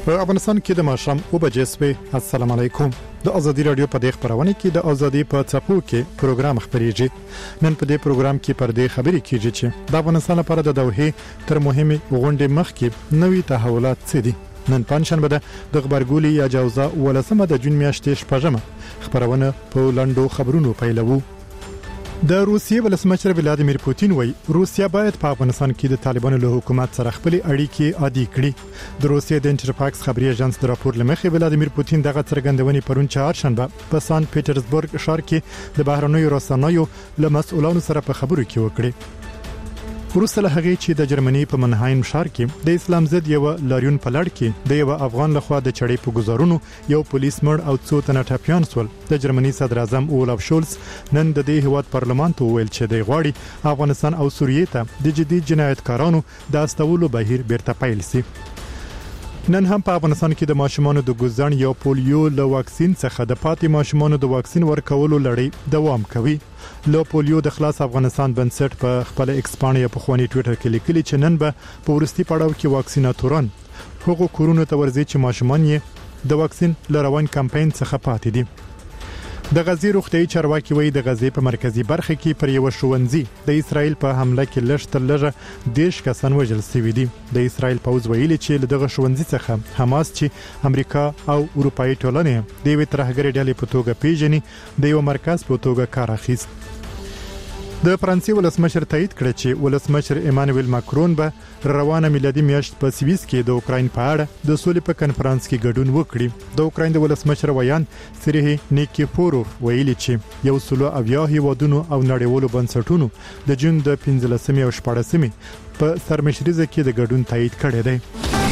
په افغانستان کې د ماښام 2:00 السلام علیکم. د ازادي رادیو په دې خبرونه کې د ازادي په څپو کې پروګرام خبريږي. نن په دې پروګرام کې پر دې خبرې کیږي چې د افغانستان لپاره د دوحې تر مهمه غونډې مخکې نوي تحولات څه دي. نن پنځشنبه ده د خبرګولي یا جوزا ولسمه د جون میاشتې شپږمه خبرونه په لاندو خبرونو پیلوو. د روسیې ولسمشر ولادیمیر پوتین وایي روسیا باید په افغانستان کې د طالبانو له حکومت سره خپل اړیکې عادي کړي. د روسیې د انټرفاکس خبري اژانس د راپور لمخې ولادیمیر پوتین دغه څرګندونې پرون چهارشنبه په سان پیټرزبورګ ښار کې د بهرنیو رسنیو له مسؤلانو سره په خبرو کې وکړي. وروسته له هغې چې د جرمني په منهایم ښار کې د اسلام ضد یو لاریون په لړ کې د یو افغان لخوا د چړې په گزارونو یو پولیس مړ او څو تنه ټپیان شول. د جرمني صدر اعظم اولاف شولز نن د دې هیواد پارلمان ته ویل چې د غواړي افغانستان او سوریې ته د جدي جنایتکارانو د استولو بهیر بیرته پیل شي. نن هم په افغانستان کې د ماشومانو د ګوزن یا پولیو له واکسین څخه د پاتې ماشومانو د واکسین ورکولو لړۍ دوام کوي. له پولیو د خلاص افغانستان بنسټ په خپل ایکسپانیا په خواني ټوئیټر کې لیکلي چې نن به په ورستي پړاو کې واکسیناتوران هغه کورونو ته ورځي چې ماشومان یې د واکسین لروان کمپاین څخه پاتې دي. د غزې روغتيایي چارواکي وایي د غزې په مرکزی برخه کې پر یو ښوونځي د اسرایل په حمله کې لږ تر لږه 10 کسان وژل شوي دي. د اسرایل پوځ ویلي چې دغه ښوونځي څخه حماس چې امریکا او اروپאי ټولنې د یوې ترهګرې ډلې په توګه پیژني د یو مرکز په توګه کار اخیست. د فرانسې ولسمشر تایید کړ چې ولسمشر ایمانوئل ماکرون به روانه میلادي میاشت په سویس کې د اوکراین په اړه د سولې په کنفرانس کې ګډون وکړي. د اوکراین د ولسمشر ویان سریه نیکیفوروف ویلي چې یو سلو اویا هیوادونو او نړیوالو بنسټونو د جون د 15 او 14 په سرمشریزه کې د ګډون تایید کړی دی.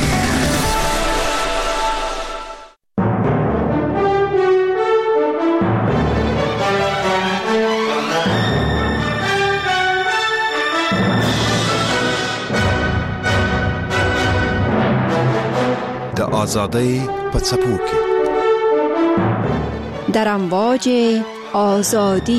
آزادی په څپو کې در امواج آزادی.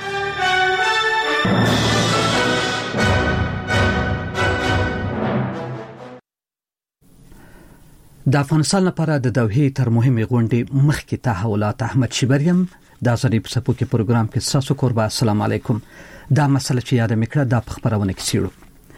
د افغانستان لپاره د دوحې تر مهمه غونډې مخکې تحولات. احمد شیبریم د آزادی په څپو کې پروګرام کې تاسو قربا. السلام علیکم. دا مسله چې یاد میکړه د خبرونه کې سیړو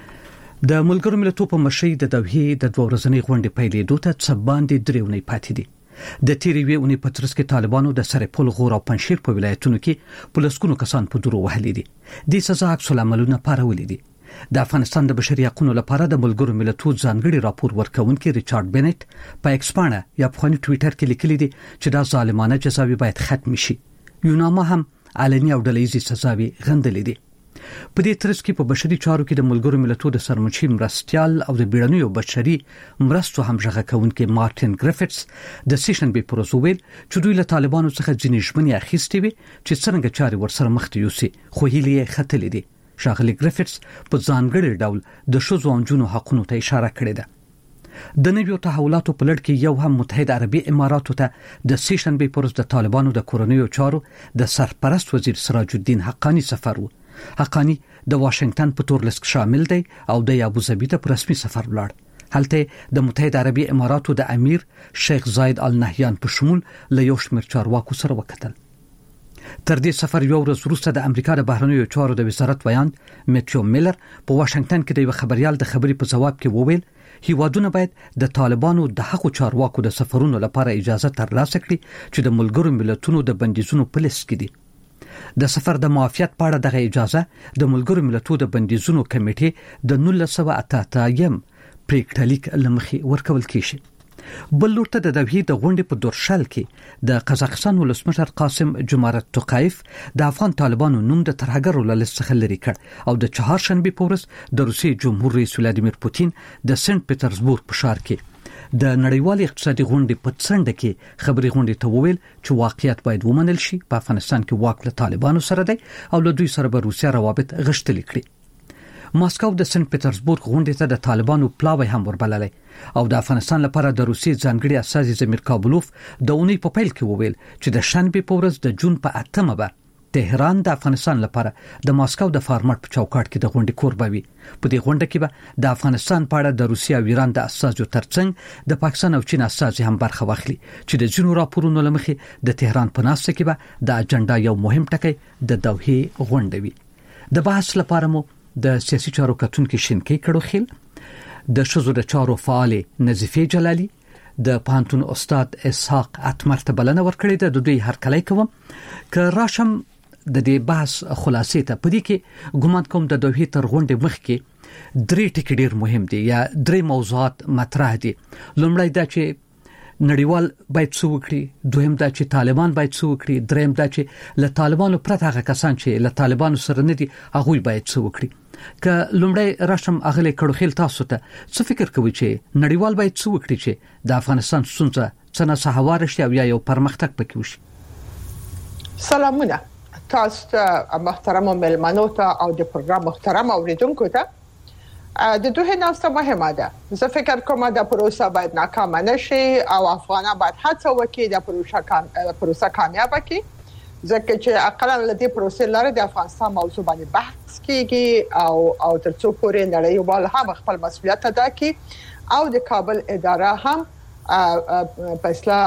د ملګرو ملتونو په مشرۍ د دوحې د 2 ورځنۍ غونډې پیلېدو ته څه باندې 3 ونې پاتې دي. د تیرې ونې په ترڅ کې طالبانو د سرپل، غور او پنځشیر په ولایتونو کې پولیسونو کسان په درو وهلي دي. د سزا عکس العملونه پارولې دي. د افغانستان د بشري حقوقو لپاره د ملګرو ملتونو ځانګړي راپور ورکونکي ریچارډ بنټ په ایکسپانیا یا په خواني ټوئیټر کې لیکلي دي چې دا ظالمانه جزاوي باید ختم شي. یوناما هم علني او ډله‌ییزې سزاوي غندلې دي. په دې ترڅ کې په بشري چارو کې د ملګرو ملتونو د سرمنشي مرستيال او د بیړنیو بشري مرستو همغږي کوونکي مارټین ګریفټس د سیشن به پروسوویل چې دوی له طالبانو څخه ځینې ژمنې اخیستې وي چې څنګه چاري ورسره مخ ته یوسي، خو هیله خطلې دي. شاغلي ګریفټس په ځانګړي ډول د شوزو او جنو حقونو ته اشاره کړې ده. د نویو تحولاتو په لړ کې یو هم متحده عربي اماراتو ته د سیشن به پروس د طالبانو د کورنیو چارو د سرپرست وزیر سراج الدین حقانی سفر و. حقانی د واشنگټن په تور لیست شامل دی او د ابوظبي ته په رسمي سفر ولاړ. هلته د متحده عربي اماراتو د امیر شیخ زاید ال نهیان په شمول له یو شمېر چارواکو سره وکتل. تر دې سفر یو ورځ وروسته د امریکا د بهرنیو چارو د وزارت ویان میټیو میلر په واشنگټن کې د یو خبريال د خبرې په جواب کې وویل هیوادونه باید د طالبانو د حقوقو چارواکو د سفرونو لپاره اجازه ترلاسه کړي چې د ملګرو ملتونو د بندیزونو په لیست کې دي. د سفر د معافیت په اړه دغه اجازه د ملګرو ملتونو د بندیزونو کمیټې د 1988 پریکړه لیک لمخې ورکول کیږي. بل لورته د دوحې د غونډې په دورشل کې د قزاقستان ولسمشر قاسم جمارت توقایف د افغان طالبانو نوم د ترهګرو له لیست څخه لرې کړ او د چهارشنبه په ورځ د روسیې جمهور رئیس ولادیمیر پوتین د سنت پیټرزبورګ په ښار کې د نړیوال اقتصادي غونډې په څنډه کې خبري غونډې ته وویل چې واقعیت باید ومنل شي. په افغانستان کې واک له طالبانو سره دی او له دوی سره به روسیا روابط غښتلي کړي. ماسکو د سنت پیټرزبورګ غونډې ته د طالبانو پلاوی هم وربللی او د افغانستان لپاره د روسیې ځانګړي استازي زمیر کابلوف د اونۍ په پیل کې وویل چې د شنبه په ورځ د جون په 8مه به تهران د افغانستان لپاره د ماسکو د فارمټ په چوکاټ کې د غونډې کوربه وي. په دې غونډه کې به د افغانستان په اړه د روسیا او ایران د اساسو ترڅنګ د پاکستان او چین اساسي هم برخه واخلي چې د جنو راپورونو لمخې د تهران په ناسته کې به د اجنډا یو مهم ټکی د دوحې غونډه وي. د بحث لپاره مو د سیاسي چارو کتونکو شینکی کړو خیل د شذو د چارو فعال نظیفه جلالی د پانتون استاد اسحاق اتمر ته بلنه ورکړې د دوی هر کله کوم ک راشم د دې بحث خلاصې ته پدې کې ګومان کوم د دوی تر غونډې مخ کې درې ټکي ډېر مهم دي یا درې موضوعات مطرح دي. لومړی دا چې نړیوال باید څه وکړي، دویم دا چې طالبان باید څه وکړي، دریم دا چې له طالبانو پرته هغه کسان چې له طالبانو سره نه دي هغه باید څه وکړي. که لومړی راشم اغله کړو خیل تاسو ته څه فکر کوي چې نړیوال باید څه وکړي چې د افغانستان ستونزه څنګه سهوار شي او یا یو پرمختګ پکې وشي؟ سلامونه تاسو ته محترم ملمنو ته او د پروګرام محترم اوریدونکو ته. د دوه ناسته مهمه ده. زه فکر کوم د پروسه باید ناکام نشي او افغانان باید هڅه وکړي د پروسه کامیاب کړي، ځکه چې اقلا لدی پروسه لاره د افغانستان موضوع باندې بحث کیږي او ترڅو پورې نړیوال هم خپل مسؤلیت ادا کړي او د کابل اداره هم فیصله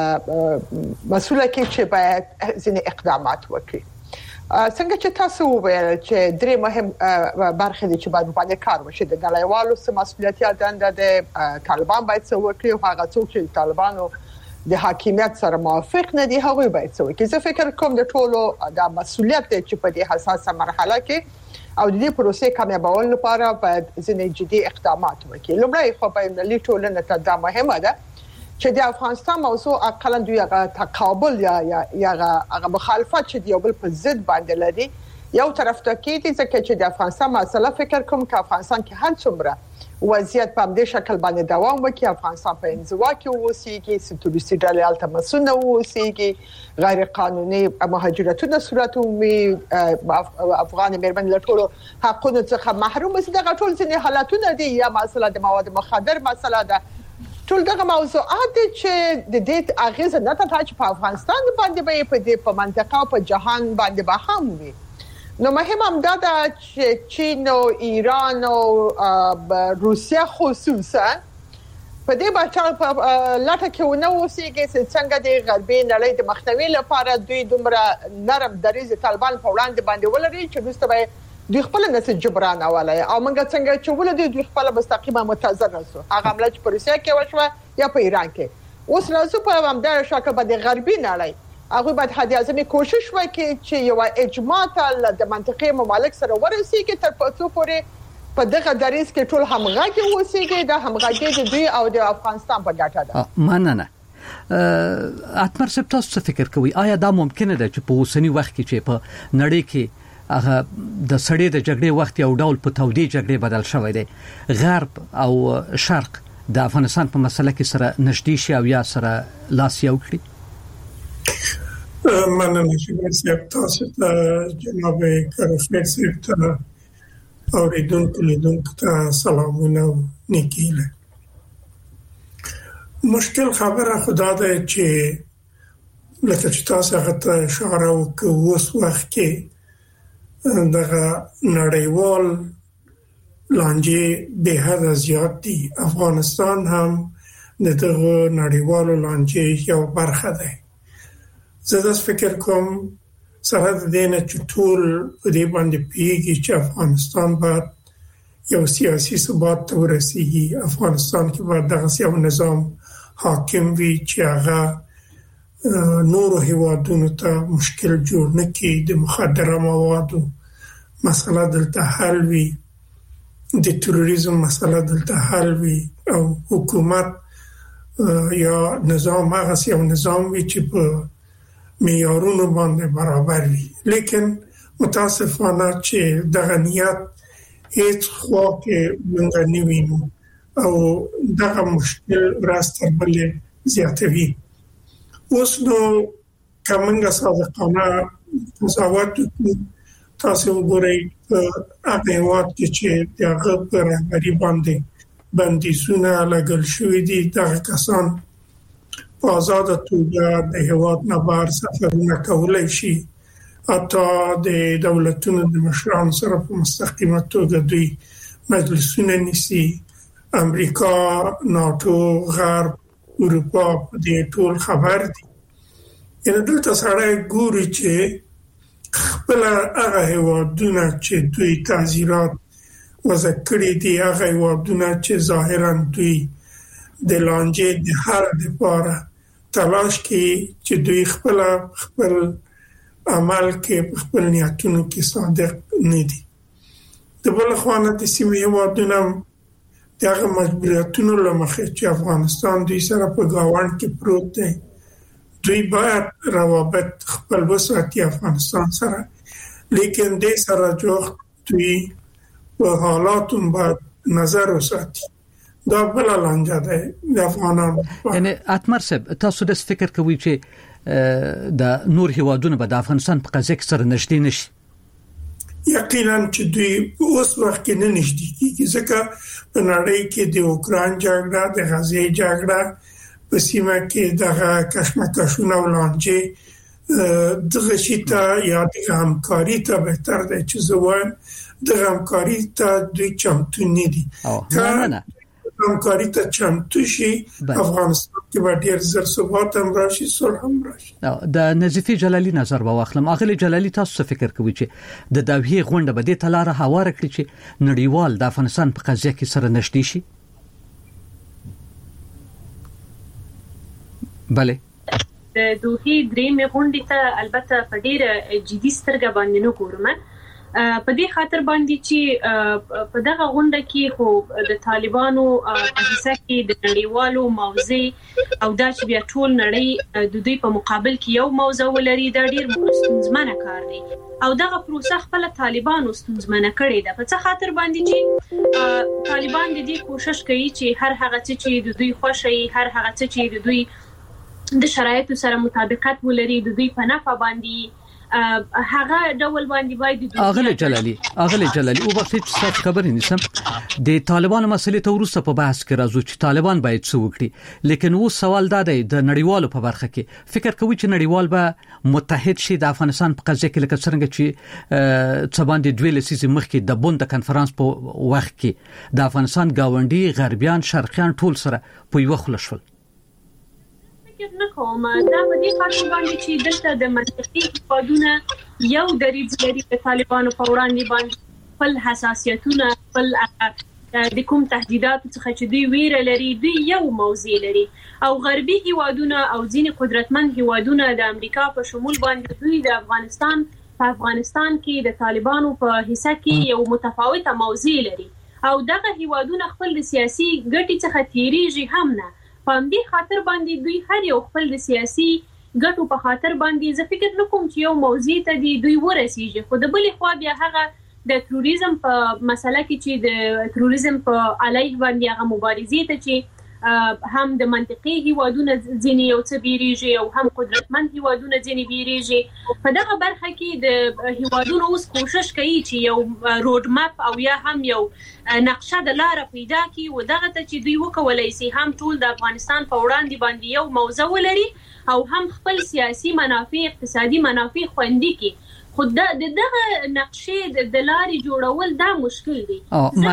مسؤله کړي چې باید ځینې اقدامات وکړي. څنګه چې تاسو وویل چې درې مهم برخې دي چې باید باندې کار وشي. د نړیوالو سم مسؤلیت دنده د طالبان باید څه وکړي او هغه څوک چې طالبانو د حاکمیت سره موافق نه دي هغه باید څه وکړي. زه فکر کوم د ټولو د مسؤلیت چې په دې حساسه مرحله کې او د دې پروسې کامیابول لپاره باید ځینې جدي اقدامات وکړي. لومړی خو په ملي ټولنه ته دا مهمه ده چې د افغانستان موضوع اقلا دوی هغه تقابل یا هغه مخالفت چې یو بل په ضد باندې لري یو طرف ته کېږي، ځکه چې د افغانستان مسله فکر کوم چې افغانستان کې هر څومره وضعیت په دې شکل باندې دوام وکړي، افغانستان په انزوا کې اوسېږي، تروریستي ډلې الته مسونه اوسېږي، غیر قانوني مهاجرتونه صورت ومي، افغان مېرمنې له ټولو حقونو څخه محروم دي. دغه ټول ځینې حالتونه دي یا مسله د مواد مخدر مسله ده. ټول دغه موضوعات چې د دې اغیزه نه ته چې په افغانستان باندې به په دې په منطقه او په جهان باندې به هم وي. نو مهم هم دا چې چین او ایران او روسیا خصوصا په دې باندې په لاټه کې ونه اوسېږي چې څنګه د غربي نړۍ د مخنیوي لپاره دوی دومره نرم دریځ طالبان په وړاندې باندې ولري چې دوی دوی خپل نسل جبران اوله او موږ څنګه چې ولدي دوی خپل مستقیمه متضرر شو. هغه عمله چې په روسیا کې وشوه یا په ایران کې اوس راځو په همدغه شکل باندې غربي نړۍ هغه باید حد اعظمي کوشش وکړي چې یو اجماع ته د منطقي ممالک سره ورسیږي تر څو پورې په دغه دریځ کې ټول همغږي اوسېږي. د همغږي د دوی او د افغانستان په ګټه ده. مننه. اتمر صاحب تاسو څه فکر کوئ؟ آیا دا ممکنه ده چې په اوسنی وخت کې چې په نړۍ کې هغه د سړې د جګړې وخت یو ډول په تودې جګړې بدل شوی دی، غرب او شرق د افغانستان په مسله کې سره نږدې شي او یا سره لاس یو کړي؟ مننه چې تاسو ته جناب کارفیک صاحب ته اوریدونکو ته سلامونه او نیکیله. مشکل خبره خدا ده چې لکه چې تاسو هغه ته اشاره وکړو اوس وخت کې دغه نړیوال لانجې به حد زیات دي. افغانستان هم دغه نړیوالو لانجې یو برخه ده. زه د فکر کوم سره د دې نه چې ټول دې باندې پیږي چې افغانستان باید یو سیاسي ثبات ته ورسیږي. افغانستان کې باید دغه یو نظام حاکم وي چې هغه نورو هیوادونو ته مشکل جوړ نه کړي. د مخدره موادو مسله دلته حل وي، د تروریزم مسله دلته حل وي او حکومت یا نظام هغه یو نظام وي چې په معیارونو باندې برابر وي. لیکن متاسفانه چې دغه نیت هیڅ خوا کې موږ نه وینو او دغه مشکل راستر بلې زیاتوي. اوس نو کومه صادقانه قضاوت تاسو وګورئ هغه وخت چې دغه پر رهبری باندې بندیزونه لګل شوې دي، دغه کسان په آزاد توګه د هیواد نه بهر سفرونه کولای شي اته د دولتونو د مشرانو سره په مستقیمه توګه دوی مجلسونه نیسي. امریکا، ناتو، غرب، اروپا دې ټول خبر دي. یعنی دلته سره ګوري چې خپل هغه هیوادونه چې دوی تعزیرات وضع کړی دي، هغه هیوادونه چې ظاهرا دوی د لانجې د حل لپاره تلاش کوي چې دوی خپل عمل کې خپل نیتونو کې صادق نه دي. د بل خوانه د سیمې هیوادونه دغه مجبوریتونو لمخې چې افغانستان دوی سره په گاوند کې پروت دی، دوی باید روابط خپل وساتي افغانستان سره، لیکن د سره جوړ دوی په حالاتو باید نظر وساتي. دا بل لانجه ده د افغانانو. یعنی اتمر صاحب تاسو د فکر کوي چې د نور هیوادونو به د افغانستان په قضیه کې سره نږدې نشي؟ یقینا چې دوی اوس وخت کې نه نږدې کیږي، ځکه په نړۍ کې د اوکران جګړه، د غزې جګړه، په سیمه کې دغه کشمکشونه او لانجې دغه شیته یا د همکاري ته بهتر دی چې زوان د همکاري ته دوی چمتو نه دي. نه همکاري ته چمتو شي، افغانستان کې به ډیر زر ثبات هم راشي، صلح هم راشي. د نظیفي جلالي نظر به واخلم. اغلی جلالي تاسو فکر کوي چې د دوحې غونډه به د تلاره هواره کړي چې نړیوال د افغانستان په قضیه کې سره نشدي شي؟ بله، د دوحې درېمې غونډې ته البته په ډیره جدي سترګه باندې نه ګورم، په دې خاطر باندې چې په دغه غونډه کې خو د طالبانو په حصہ کې د نړیوالو موضوع او دا چې بیا ټول نړۍ د دوی په مقابل کې یو موضوع ولري، دا ډیر ستونزمنه کار دی او دغه پروسه خپل طالبانو ستونزمنه کړې ده. په څه خاطر باندې چې طالبان د دې کوشش کوي چې هر هغه چې د دوی خوښي، هر هغه چې د دوی د شرایطو سره مطابقت ولري، د دوی په نفع باندې هغه ډول باندې باید اغلی جلالي او وخت چې تاسو خبرې نشم د طالبانو مسلې ته ورسته په بحث کې راځو چې طالبان باید څه وکړي، لیکن و سوال دا دی د نړیوالو په برخه کې فکر کوي چې نړیوال به متحد شي د افغانستان په قضیه کې، لکه څنګه چې څه باندې دوی لسیزې مخکې د بوند کانفرنس په وخت کې د افغانستان گاونډي غربیان شرقیان ټول سره په یو خله شول. نه کوم دا په دې خاطر باندې چې دلته د منطقي هیوادونه یو دریځ لري د طالبانو په وړاندې باندې خپل حساسیتونه، خپل د کوم تهدیداتو څخه چې دوی ویره لري، دوی یو موضوع لري، او غربي هیوادونه او ځینې قدرتمن هیوادونه د امریکا په شمول باندې دوی د افغانستان کې د طالبانو په حصہ کې یو متفاوته موضوع لري او دغه هیوادونه خپل د سیاسي ګټې څخه تیریږي هم نه. په دې خاطر باندې دوی هر یو خپل د سیاسي ګټو په خاطر باندې زه فکر نکوم چې یو موضوع ته دوی ورسیږي. خو د بلې خوا بیا هغه د تروریزم په مسله کې چې د تروریزم په علیه باندې هغه مبارزې ته چې هم د منطقي هیوادونه ځینې یو څه بیریږي او هم قدرتمن هیوادونه ځینې بیریږي، په دغه برخه کې د هیوادونو اوس کوشش کوي چې یو روډ ماپ او یا هم یو نقشه د لار پیدا کړي او دغه ته چې دوی وکولای شي هم ټول د افغانستان په وړاندې باندې یو موضوع ولري او هم خپل سیاسي منافع، اقتصادي منافع خوندي کړي. خو دغه نقشې د لارې جوړول دا مشکل دی.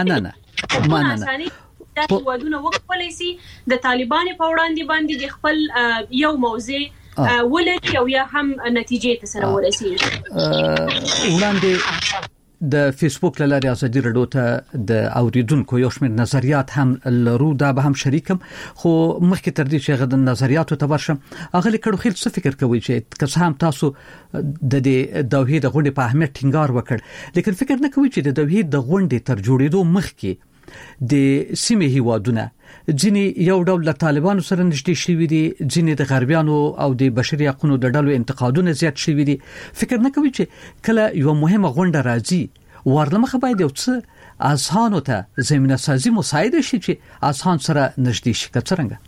مننه هیوادونه وکولای شي د طالبانو په وړاندې باندې د خپل یو موضوع ولري او یا هم نتیجې ته سره ورسیږي. وړاندې د فیسبوک لاري ازادي رادیو ته د اوریدونکو یو شمېر نظریات هم لرو، دا به هم شریکم، خو مخکې تر دې چې غد نظریاتو ته ورشم اغلی کړو خیل څه فکر کوي چې که هم تاسو د دوحې د غونډې په اهمیت ټینګار وکړ، لیکن فکر نه کوي چې د دوحې د غونډې تر جوړېدو مخکې د سیمې هیوادونه ځینې یو ډول له طالبانو سره نږدې شوي دي، ځینې د غربیانو او د بشري حقوقو د ډلو انتقادونه زیات شوي دي. فکر نه کوي چې کله یو مهمه غونډه راځي ورلمخه باید یو څه اذهانو ته زمینه سازي مساعده شي چې اذهان سره نږدې شي؟ که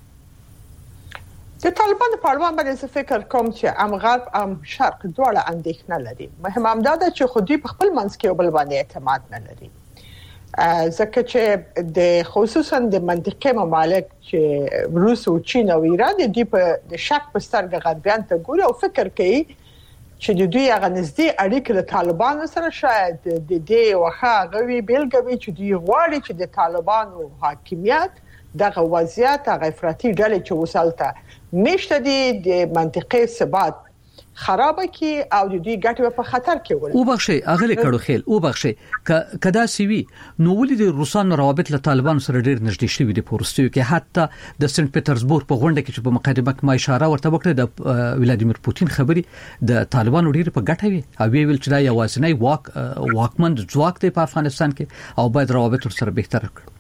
څنګه د طالبانو په اړه باندې فکر کوم چې ام غرب ام شرق دواړه اندېښنه لري. مهم هم دا ده چې خو دوی په خپل منځ کې یو بل باندې اعتماد نه لري، ځکه چې د خصوصا د منطقي ممالک چې روس او چین او ایران دي په شک په سترګه غربیان ته ګوري او فکر کوي چې د دوی هغه نږدې اړیکې له طالبانو سره شاید د دې وخا غوي بیلګوي چې دوی غواړي چې د طالبانو حاکمیت دغه وضعیت هغه افراطي ډلې چې وسالته نشته د منطقي ثبات خراب کی او د دوی ګټه په خطر کې ول او بخشي اغلی کړو خیل او بخشي کدا سی وی نو ولې د روسانو روابط له طالبان سره ډیر نږدې شوي دي پورستیو کې حتی د سنت پټرزبورګ په غونډه کې چې په مقدمه کې ما اشاره ورته وکړه د ولادیمیر پوتین خبري د طالبانو ډیر په ګټه وي او ویل چې دا یوازینی واکمن ځواک دی په افغانستان کې او باید روابط سره بهتر کړو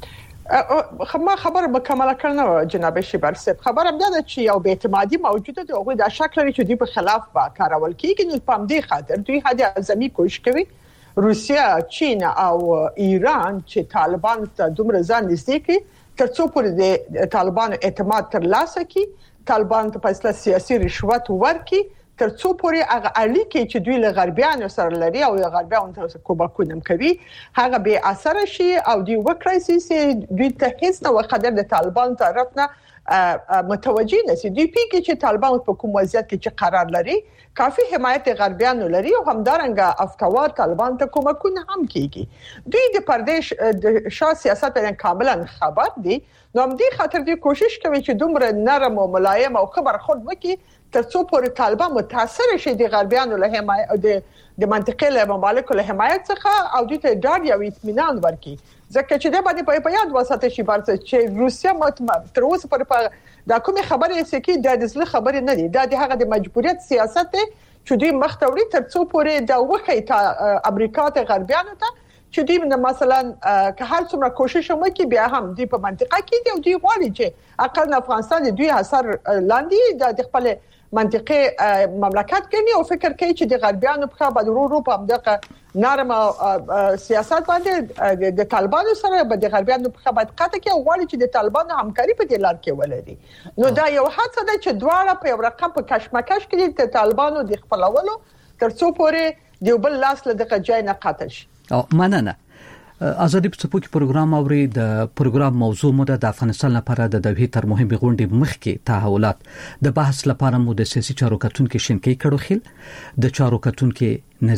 خبره مکمله کړنه جناب شیبر صاحب خبره ده چې یو بې اعتمادي موجوده ده او د شک لري چې دوی په خلاف با کارول کیږي نو په دې خاطر دوی هدي اعظمي کوشش کوي روسیا چین او ایران چې طالبان ته دومره ځان نږدې کړي ترڅو پورې د طالبانو اعتماد ترلاسه کړي طالبان ته په سیاسي رشوت ورکړي ترڅو پورې هغه اړیکې چې دوی له غربیانو سره لري او له غربیانو سره کوباکونه کوي هغه به اثر شي او دوی وکړي چې دوی ته هیڅ نو قدر د طالبان طرف نه متوجي نشي دوی پیږي چې طالبان په کوم وضعیت کې چې قرار لري کافي حمایت غربیانو لري او همدارنګه افتوار طالبان ته کومکونه هم کیږي دوی د پردیش د شاه سیاست نه کاملا خبر دي نو هم دي خاطر دوی کوشش کوي چې دومره نرم او ملایم او خبر خود وکړي ترڅو پورې طالبان متاثر شي د غربیانو له حمایت د منطقې له ممالکو له حمایت څخه او دوی ته ډاډ یا اطمینان ورکړي ځکه چې د باندې په یاد وساتې شي بارڅ چې روسیا تر اوسه پورې دا کومه خبره سکی د دزله خبره نه دي دا د هغه د مجبوریت سیاست چې دوی مختوري ترڅو پورې دا وخت امریکا ته غربیانو ته چې دوی مثلا که هر څومره کوشش وکړي بیا هم دوی په منطقه کې دي او دوی غواړي چې اقل افغانستان دوی اثر لاندې د خپل منطقي مملکت کوي او فکر کوي چې د غربیانو په خبرو ورو په دغه نرم سیاست باندې د طالبانو سره به د غربیانو په خبرو قطع کوي او غواړي چې د طالبانو همکاري په دې لار کې ولري نو دا یو هڅه ده چې دواړه په یو رقم په کشمکش کې د طالبانو د خپلولو ترڅو پورې د بل لاس له دغه ځای نه قطع شي او مننه ازادي په څپو کې پروګرام اوري د پروګرام موضوع مو د افغانستان لپاره د دوی تر مهمه غونډې مخکې تحولات د بحث لپاره مو د سیاسي چارو کتونکو شینکی کړو خل د چارو کتونکو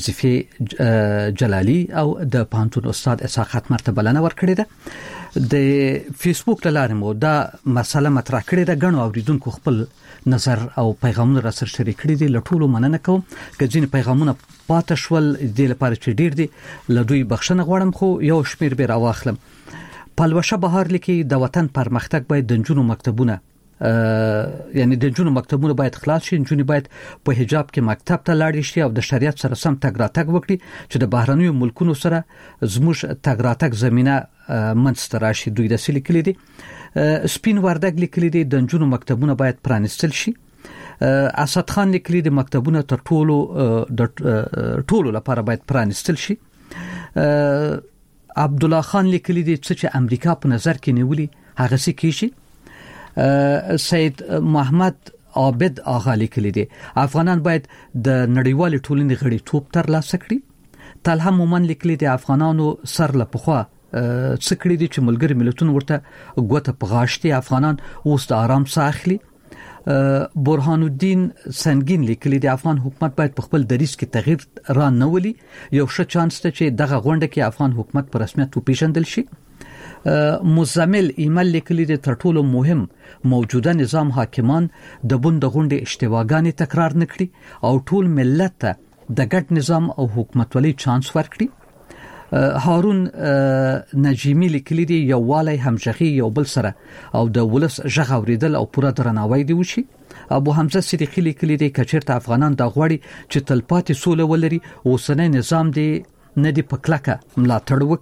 نظیفه جلالی او د پانتون استاد اساقات مرتبه لنه ور کړی ده د فیسبوک لاره مو دا مسله مطرح کړی ده غنو اوریدونکو خپل نظر او پیغامونه را سره شریک کړي دي لټولو مننه کوم که ځینې پیغامونه پاتې شول د لپاره چې ډیر دي لدوی بخښنه غواړم خو یو شمیر به راواخلم پلوشه بهار لیکي د وطن پرمختګ باید د جنونو مکتبونه یعنی د جنونو مکتبونه باید خلاص شي جنونو باید په حجاب کې مکتب ته لاړ شي او د شریعت سره سم تګ راتګ وکړي چې د بهرنیو ملکونو سره زموږ تګ راتګ زمينه منځ راشي دوی د سلیکلي دي سپین وردګ لیکلي دي د جنونو مکتبونه باید پرانستل شي اسد خان لیکلي دي مکتبونه تر ټولو لپاره باید پرانستل شي عبد الله خان لیکلي دي چې امریکا په نظر کې نیولي هغه څه کیږي سید محمد عابد آغا لیکلي دي افغانان باید د نړیوال ټولنې غړي توپ تر لاسه کړي طلحه مومن لیکلي دي افغانانو سر له پخوا څکړي دي چې ملګری ملتونو ورته غوته پغاشتي افغانان اوس د آرام ساخلي برهان الدین سنگین لیکلي دي افغان حکومت باید په خپل دریس کې تغییر را نولي یو ښه چانس ته چې دغه غونډه کې افغان حکومت په رسمیت وپیژندل شي مزمل ایمل لیکلي دي تر ټولو مهم موجوده نظام حاکمان د بند غونډې اشتباهګانې تکرار نکړي او ټول ملت ته د ګډ نظام او حکومتولۍ چانس ورکړي هارون نجیمی لیکلی دی یووالی همغږي یو بل سره او د ولس ژغ اوریدل او پوره درناوی دی وشي ابو حمزه صدیقی لیکلی دی کچیرته افغانان د غوړي چې تلپاتې سوله ولري اوسنۍ نظام دی نه دی پکلکه ملاتړ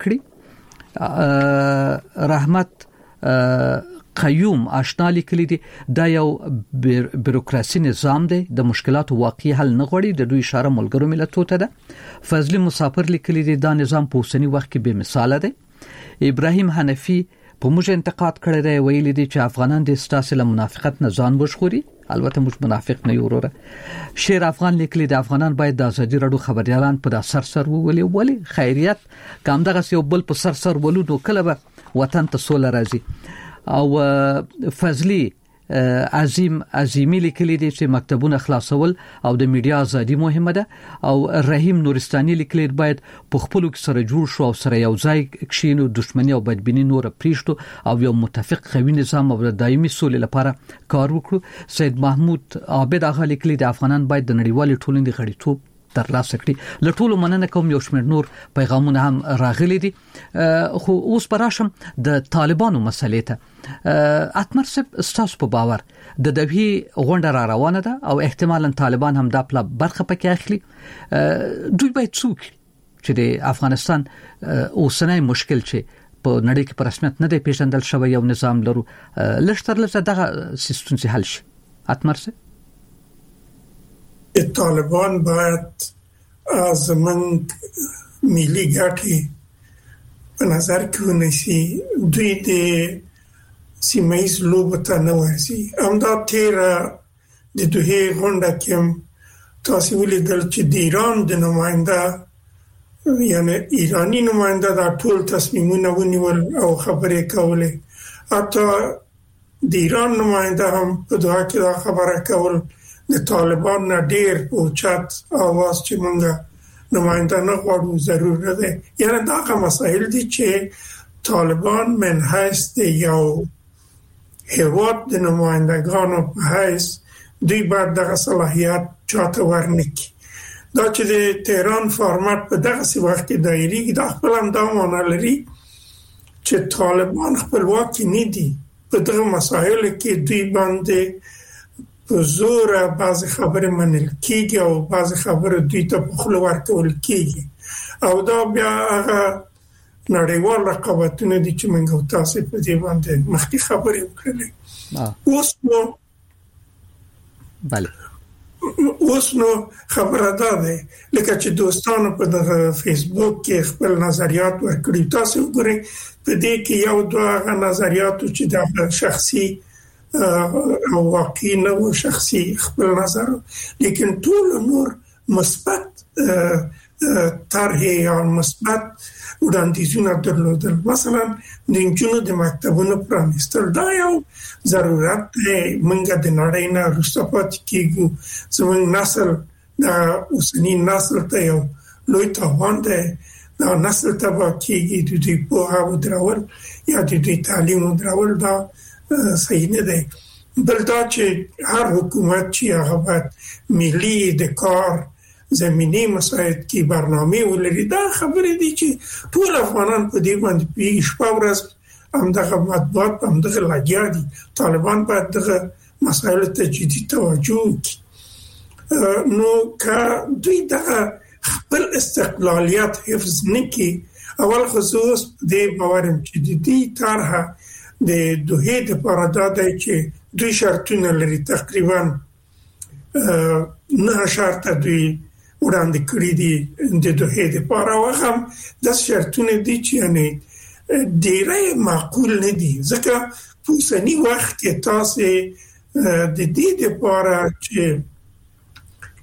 وکړي رحمت قیوم آشنا لیکلی دی دا یو بیروکراسي نظام دی د مشکلاتو واقعي حل نه غوړي د دوی اشاره ملګرو ملتونو ته ده فضل مسافر لیکلی دی دا نظام په اوسنی وخت کې به مثال دی ابراهیم حنفی په موږ انتقاد کړی دی ویلي دی چې افغانان د ستاسو له منافقت نه ځان وژغوري البته موږ منافق نه یو وروره شیر افغان لیکلی دی افغانان باید د ازادي رادیو خبريالان په سر ولی خیریت کوم دغه یو بل په سر ولو نو کله به وطن ته سوله راځي او فضلی عظیمي لیکلي دي چې مکتبونه خلاصول او د میډیا ازادي مهمه ده او رحیم نورستاني لیکلي باید په خپل سره جوړ شو او سره یو ځای کښینو دښمنی او بدبینی نور پریشتو او یو متفق قوي نظام او دایمي سولې لپاره کار وکړو. سید محمود عابد هغه لیکلي د افغانان باید د نړیوال ټولنې غړیتوب ترلاسه کړي. له ټولو مننه کوم یو شمېر نور پیغامونه هم راغلي دي. خو اوس پراشم د طالبانو مسلې ته. اتمر صاحب ستاسو په باور د دوی غونډه را روانه ده او احتمالاً طالبان هم د خپل برخه پکې اخلي. دوی باید څوک چې د افغانستان اوسنۍ مشکل چې په نړۍ کې په رسمیت نه دی پیژندل شوی یو نظام لرو لښتر لږه دغه سیستم حل شي. اتمر صاحب طالبان باید از من ملی ګټې په نظر کې ونیسي. دوی د سیمایي لوبو ته نه ورځي. همدا تیره د دوی غونډه کې تاسو ولیدل چې د ایران د نماینده یعنی ایرانی نماینده دا ټول تصمیمونه ونیول او خبرې کولې. حتی د ایران نماینده هم په دغه کې دا خبره کول د طالبان نه ډیر اوچت اواز چې مونږه نماینده نه غواړو ضرور نه ده. یعنی دا هغه مسائل دي چې طالبان من حیث د یو هیواد د نمایندگانو په حیث دوی باید دغه صلاحیت چاته ورنکي. دا چې د تهران فارمټ په دغه وخت کې دایریږي دا خپل هم دا معنی لري چې طالبان خپلواکي نه دي. په دغه مسایلو کې دوی باندې په زور بعض خبرې منل کیږي او بعض خبرې دوی ته په خوله ورکول کیږي او دا بیا هغه نړیوال رقابتونه دي چې موږ تاسو په دې باندې مخکې خبرې وکړلې. اوس نو خبره ده لکه چې دوستانو په فیسبوک کې خپل نظریات ورکړي. تاسو وګورئ په دې کې یو دوه نظریات چې د شخصي او واقعي نه شخصي خپل نظر لیکن ټول نور مثبت طرح یا مثبت وړاندیزونه درلودل. مثلا د انجونو د مکتبونو پرانیستل دا یو ضرورت دی. موږ د نړۍ نه وروسته پاتې کیږو. زموږ نسل د اوسنی نسل ته یو لوی تاوان دی. دا نسل ته باکیږي د دې په هغه درول یا د دې تعلیم درول دا صحیح نه دی. بل دا چې هر حکومت چې هغه باید ملي د کار زمینی مساعد کې برنامه ولري. دا خبرې دي چې ټول افغانان په دې باندې په شپه ورځ همدغه مطبوعات همدغه لګیا دي. طالبان باید دغه مسایلو ته جدي توجه وکړي. نو که دوی دغه خپل استقلالیت حفظ نکړي اول خصوص د باورم چې د دې طرحه د دوه د پراداده چې دوی شرطونه لري تقریبا نه شرط دوی وړاندې کړی دي د دوه د پاره هم د شرطونه دي چې یعنی ډیره معقول نه دي. ځکه په اوسنی وخت کې تاسو د دې لپاره چې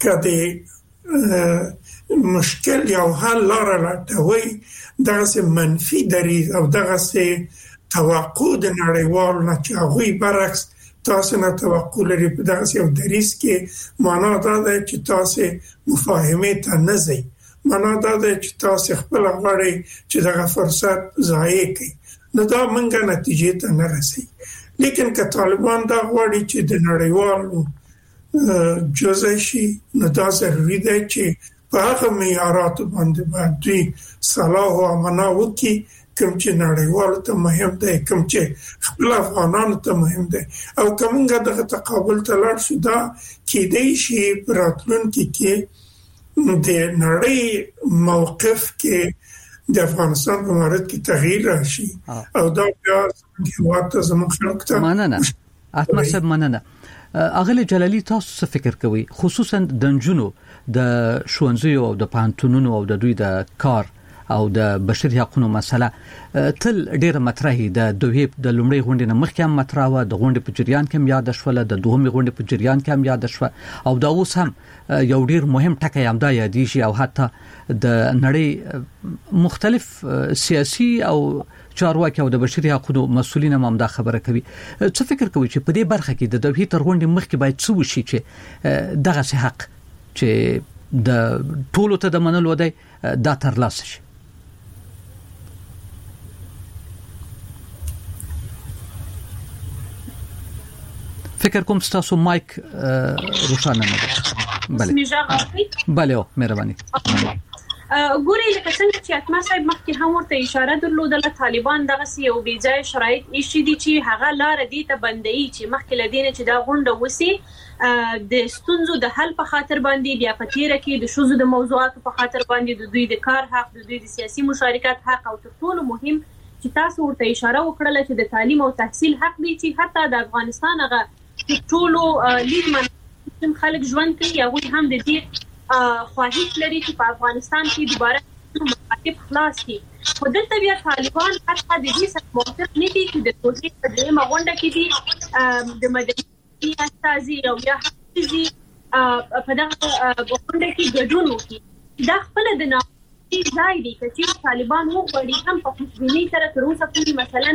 کله مشکل یو حل لاره لټوي دغه منفي دریځ او دغه توقع د نړیوالو نه چې هغوی برعکس تاسو نه توقع لري په دغه یو دریځ کې معنا دا ده چې تاسو مفاهمه ته نه ځئ. معنا دا ده چې تاسو خپل غواړئ چې دغه فرصت ضایع کړئ. نو دا منګه نتیجې ته نه رسي. لیکن که طالبان دا غواړي چې د نړیوالو جزء شي نو دا ضروري ده چې په هغه معیارات باندې باندې صلاح او امنا وکړي کوم چې نړیوالو ته مهم دی، کوم چې خپل افغانانو ته مهم دی. او کومه دغه تقابل ته لاړ شو دا کېدای شي راتلونکي کې د نړۍ موقف کې د افغانستان په مورد کې تغییر راشي او دا بیا هیواد زموږ خلک ته مننه. احمد صاحب مننه. اغلی جلالی تاسو څه فکر کوئ خصوصا د نجونو د ښوونځیو او د پوهنتونونو او د دوی د کار او د بشري حقوقو مسله تل ډیره مطرحه د دوی د لومړی غونډې نه مخکې هم مطرحه و، د غونډې په جریان کې هم یاد شول، د دوهمې غونډې په جریان کې هم یاد شول او دا اوس هم یو ډیر مهم ټکی هم دا یادېږي او حتی د نړۍ مختلف سیاسي او چارواکي او د بشري حقوقو مسؤلین هم دا خبره کوي. څه فکر کوي چې په دې برخه کې د دوی تر غونډې مخکې باید څه وشي چې دغه حق چې د ټولو ته د منلو دی دا ترلاسه شي؟ فکر کوم تاسو مایک روښانه نه ده. بله مهرباني. ګوري لکه څنګه چې اتما صاحب مخکې هم ورته اشاره درلودله، طالبان دغه یو بې ځای شرایط ایښي دي چې هغه لار دي ته بندي چې مخکې لدینه چې دا غونډه وسی د ستونزو د حل په خاطر باندې بیا په تیره کې د شوزو د موضوعاتو په خاطر باندې د دوی د کار حق، د دوی د سیاسي مشارکت حق، او تر ټولو مهم چې تاسو ورته اشاره وکړله چې د تعلیم او تحصیل حق دی چې حتی د افغانستان هغه ټولو لیدمن خلک ژوند کوي هغوی هم د دې خواهش لري چې په افغانستان کې دوباره مکاتب خلاص شي. خو دلته بیا طالبان حتی د دې سره موافق نه دي چې د توسعې په دریمه غونډه کې دي د مدني استازي او یا حفظي په دغه غونډه کې ګډون وکړي. دا خپله د ناامنۍ ځای دی که چېرې طالبان وغواړي هم په خوشبینۍ سره تر اوسه پورې مثلا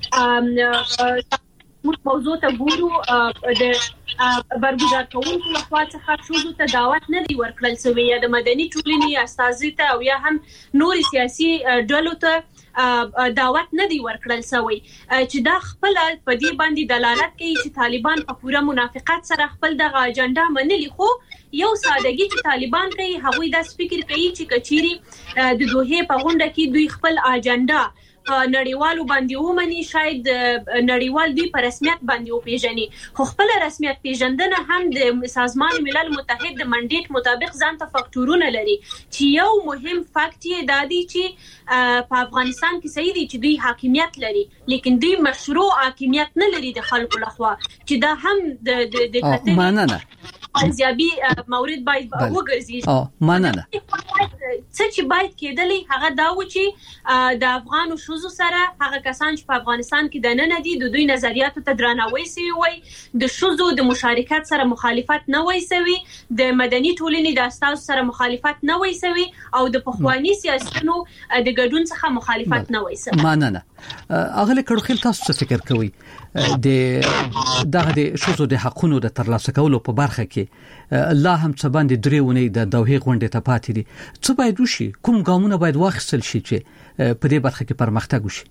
موږ موضوع ته ګورو د برګزار کوونکو لخوا څخه ښځو ته دعوت نه دی ورکړل شوی یا د مدني ټولنې استازي ته او یا هم نور سیاسي ډلو ته دعوت نه دی ورکړل شوی چې دا خپل په دې باندې دلالت کوي چې طالبان په پوره منافقت سره خپل دغه اجنډا منلي. خو یو سادهګي چې طالبان کوي هغوی دا فکر کوي چې کچيري د دوحې په غونډه کې دوی خپل اجنډا نړیوالو باندې ومني، شاید نړیوال دوی په رسمیت باندې وپیژني، خو خپل رسمیت پیژندنه هم د سازمان ملل متحد د منډیټ مطابق ځان ته فاکتورونه لري چې یو مهم فاکت یې دا دی چې په افغانستان کې صحیح دی چې دوی حاکمیت لري لیکن دوی مشروع حاکمیت نه لري د خلکو لخوا، چې دا هم د مننه ارزیابي مورد باید وګرځي. مننه څه چې باید کېدلی هغه دا و چې د افغانو ښځو سره هغه کسان چې په افغانستان کې دننه دي د دوی نظریاتو ته درناوی شوی وای، د ښځو د مشارکت سره مخالفت نه وای شوی، د مدني ټولنې د استازو سره مخالفت نه وای شوی او د پخواني سیاستونو د ګډون څخه مخالفت نه وای شوی. مننه. اغله کړخیل تاسو څه فکر کوئ د دغه د ښځو د حقونو د ترلاسه کولو په برخه کې الله هم څه باندې درې ونې د دوحې غونډې ته پاتې دي، څه باید وشي، کوم ګامونه باید واخیستل شي چې په دې برخه کې پرمختګ وشي؟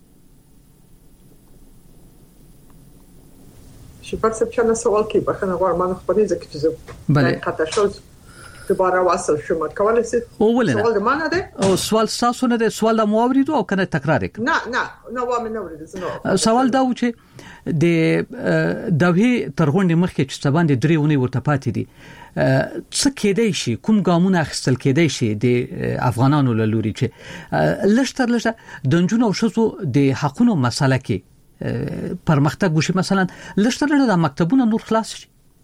شپږ څه سوال کې بخنه غواړم نه خبرې ځکه چې بله خاطر شو دوباره واصل شم کولای شي. سوال د معنی ده او سوال تاسو نه ده، سوال د موریدو او کنه تکرار وکړه. نه و مې نه ورید. سوال دا و چې د دوحې تر غونډې مخکې چې څه باندې درې ونې ورته پاتې دي، څه کېدای شي، کوم ګامونه اخیستل کېدای شي د افغانانو له لوري چې لږ تر لږه د نجونو او ښځو د حقونو مسله کې پرمختګ وشي، مثلا لږ تر لږه د مکتبونو نور خلاص شي؟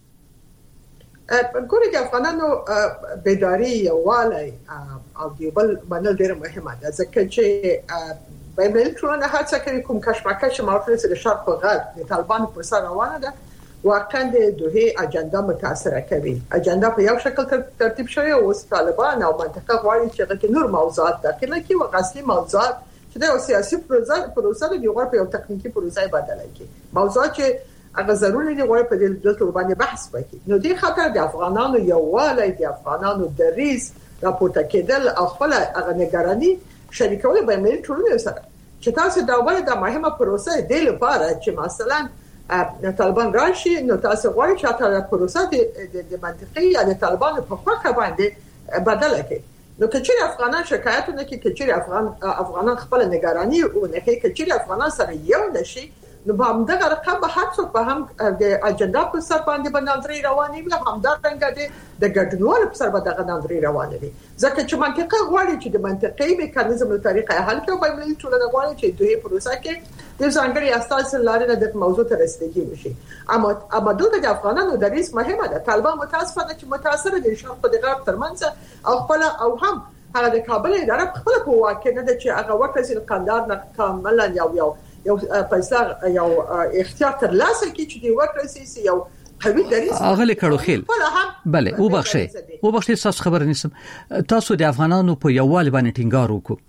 ګوري د افغانانو بیداری یووالی او د بل منل ډېر مهمه ده ځکه چې بایبل ټولنه هڅه کوي کوم کشمکش مارفلس د شرق په غرب د طالبانو پر سر روانه ده واقعا د دوحې اجنډا متاثر کوي. اجنډا په یو شکل ترتیب شوی او طالبان او منطقه غواړي چې هغه نور موضوعات داخله کړي او اصلي موضوعات چې د سیاسي پروسه د یو په یو تخنیکی پروسه بدل کړي، موضوعات چې هغه ضروري دی غواړي په دې دلته باندې بحث وکړي. نو دې خاطر د افغانانو یووالی، د افغانانو دریځ راپورته کېدل او خپل هغه نگرانی شریکول به ملي ټولنې سره چې تاسو دا ولې د مهمه پروسه دی لپاره چې مثلا طالبان راشي نو تاسو غواړئ چې تاسو پروسه د منطقي یا د طالبانو په خواخه باندې بدل کړئ. نو کچېر افغانان شکایتونه کوي، کچېر افغانان خپل نگرانی او نه کوي، کچېر افغانان سره یو نشي نو به هم دغه رقم به هر څوک به هم د اجنډا په سر باندې باندې رواني وي، هم دا څنګه د ګډونوال په سر باندې باندې رواني دي ځکه چې منطقه غواړي چې د منطقي میکانیزم له طریقې حل کړي، په ملي ټولنه غواړي چې دوی پروسه کې د ځانګړي اساس لارې د موضوع ته رسیدګي وشي. اما دغه د افغانانو د ریس مهمه ده. طالبان متاسفانه چې متاثر دي شرق د غرب ترمنځ او خپل او هم هغه د کابل اداره خپل په واقع نه ده چې هغه وکړي چې قندار نه کاملا یو پیسې یو اختیار تر لاسه کې چې دی ورکړي یو قوي دریځ اغلی کړو خیل. بله وبخښئ تاسو خبر نیسم، تاسو د افغانانو په یووالي باندې ټینګار وکړو،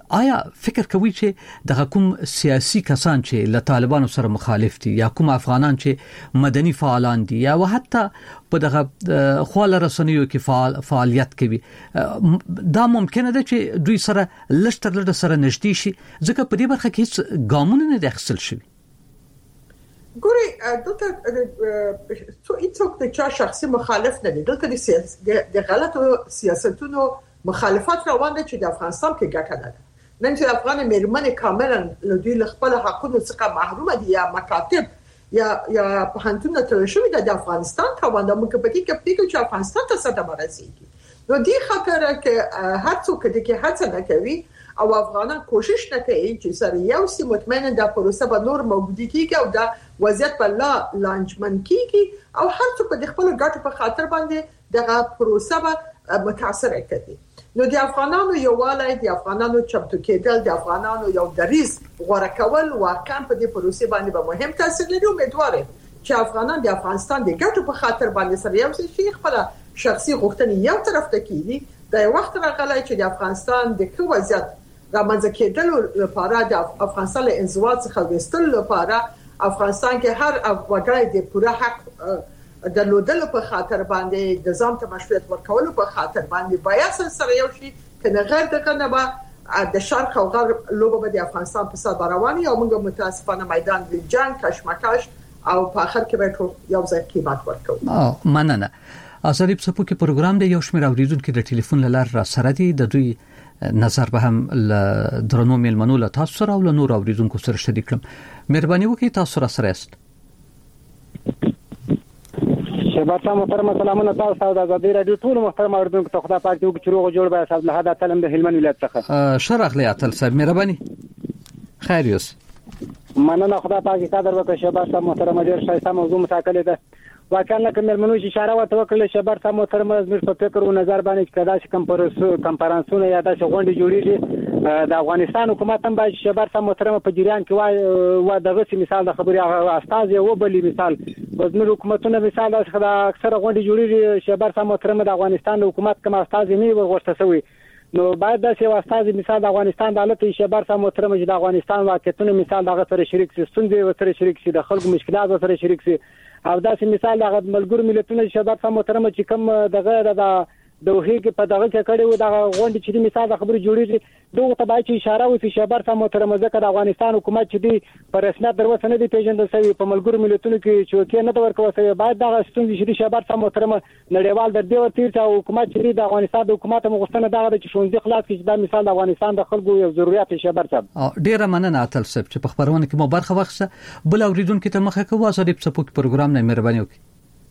آیا فکر کوي چې د کوم سیاسي کسان چې له طالبانو سره مخالف دي یا کوم افغانان چې مدني فعالان دي یا حتی په دغه خواله رسنیو کې فعالیت کوي دا ممکنه ده چې دوی سره لشتر لړ سره نږدې شي ځکه په دې برخه کې هیڅ ګامونه نه داخل شوي ګوري دلته څوک د چا شخصي مخالف نه دي دلته د غلطو سیاستونو مخالفت روان دي چې د افغانستان کې ګټه ده نن چې افغان مېرمنې کاملا له دوی خپل حقوقو څخه محروم دي یا مکاتب یا په هنتونه تر شوې د افغانستان توانده موږ په دې کې فکر چې افغانستان ته صدمه رسیږي نو دې خاطر کې هر څوک دې کې هڅه نه کوي او افغانان کوشش نه کوي چې سره یو سي مطمئن د پروسه به نور موجود کیږي او د وضعیت په لانجمن کیږي او هر څوک د خپل ګټو په خاطر باندې دغه پروسه به متاثر کوي نو د افغانانو یووالی د افغانانو چمتو کېدل د افغانانو یو دریز غوړه کول واقعا په دې پروسه باندې به مهم تاثیر لري امیدوارم چې افغانان د افغانستان د ګټو په خاطر باندې سره یو شي خپل شخصي غوښتنې یو طرف ته کیږي د وخت راغلی چې د افغانستان د کوم وضعیت رامنځته کېدل لپاره د افغانستان له انزوا څخه وستل لپاره افغانستان کې هر وګړی د پوره حق د لودلو په خاطر باندې د ځان ته مشروعیت ورکولو په خاطر باندې باید سره یو شي کنه غیر دغه نه به د شرق او غرب لوبه د افغانستان په سر رواني او موږ متاسفانه میدان د جنگ کشمکش او په اخر کې به ټول یو ځای قیمت ورکوو مننه ازادي په کې پروګرام د یو شمېر اوریدونکو د ټلیفون لار را سره دي د دوی نظر به هم ل درنو ملمنو له تاسو سره او له نور اوریدونکو سره شریک کړم مهرباني وکړئ تاسو را سره است شباب محترم سلامونه تاسو د ازادي رادیو ټول محترم اوریدونکو ته خدای پاک دې چروغ جوړ به صاحب له هدا تلم د هلمند ولایت څخه شرح لي اتل صاحب مهرباني خیر یوس مننه خدای پاک قدر وکړي شباب محترم ډیر شایسته موضوع متاکل ده واقعا لکه مېرمنو اشاره وکړه شباب محترم زموږ په فکر او نظر باندې کدا چې کمپارانسونه یا د غونډې جوړیږي د افغانستان حکومت هم باید شباب محترم په جریان کې وای دغه مثال د خبري استاد یو بلی مثال زموږ حکومتونه مثال د اکثر غونډې جوړیږي شباب محترم د افغانستان حکومت کوم استاد نه ورغښته شوی نو باید د سی واستاز مثال د افغانستان د حالت شباب محترم چې د افغانستان واقعیتونه مثال دغه سره شریک شي ستونزې سره شریک شي د خلکو مشکلات سره شریک شي او دا مثال د ملګرو ملتونو شباب محترم چې کوم دغه د وهیږي په دغه کې کړي و د غونډې چې مثال د خبرې جوړیږي دوه ته باید اشاره وشي شباب محترم ځکه د افغانستان حکومت چې دی پر رسمیت دروسه نه دی پیژندل شوی په ملګرو ملتونو کې چې کې نه د ورکوي شوی باید د ستونزې شری شباب محترم نړیوال د دې ورتیر چې حکومت چې د افغانستان د حکومت مغوښتنه دغه چې شونځي خلاص کړي دا مثال د افغانستان د خلکو یو ضرورت شباب صاحب ډیره مننه اتل صاحب چې په خبرونه کې مو برخه واخیسته بل اوریدونکو ته مخه کوو ازادي په سپوک پروګرام نه مهرباني وکړئ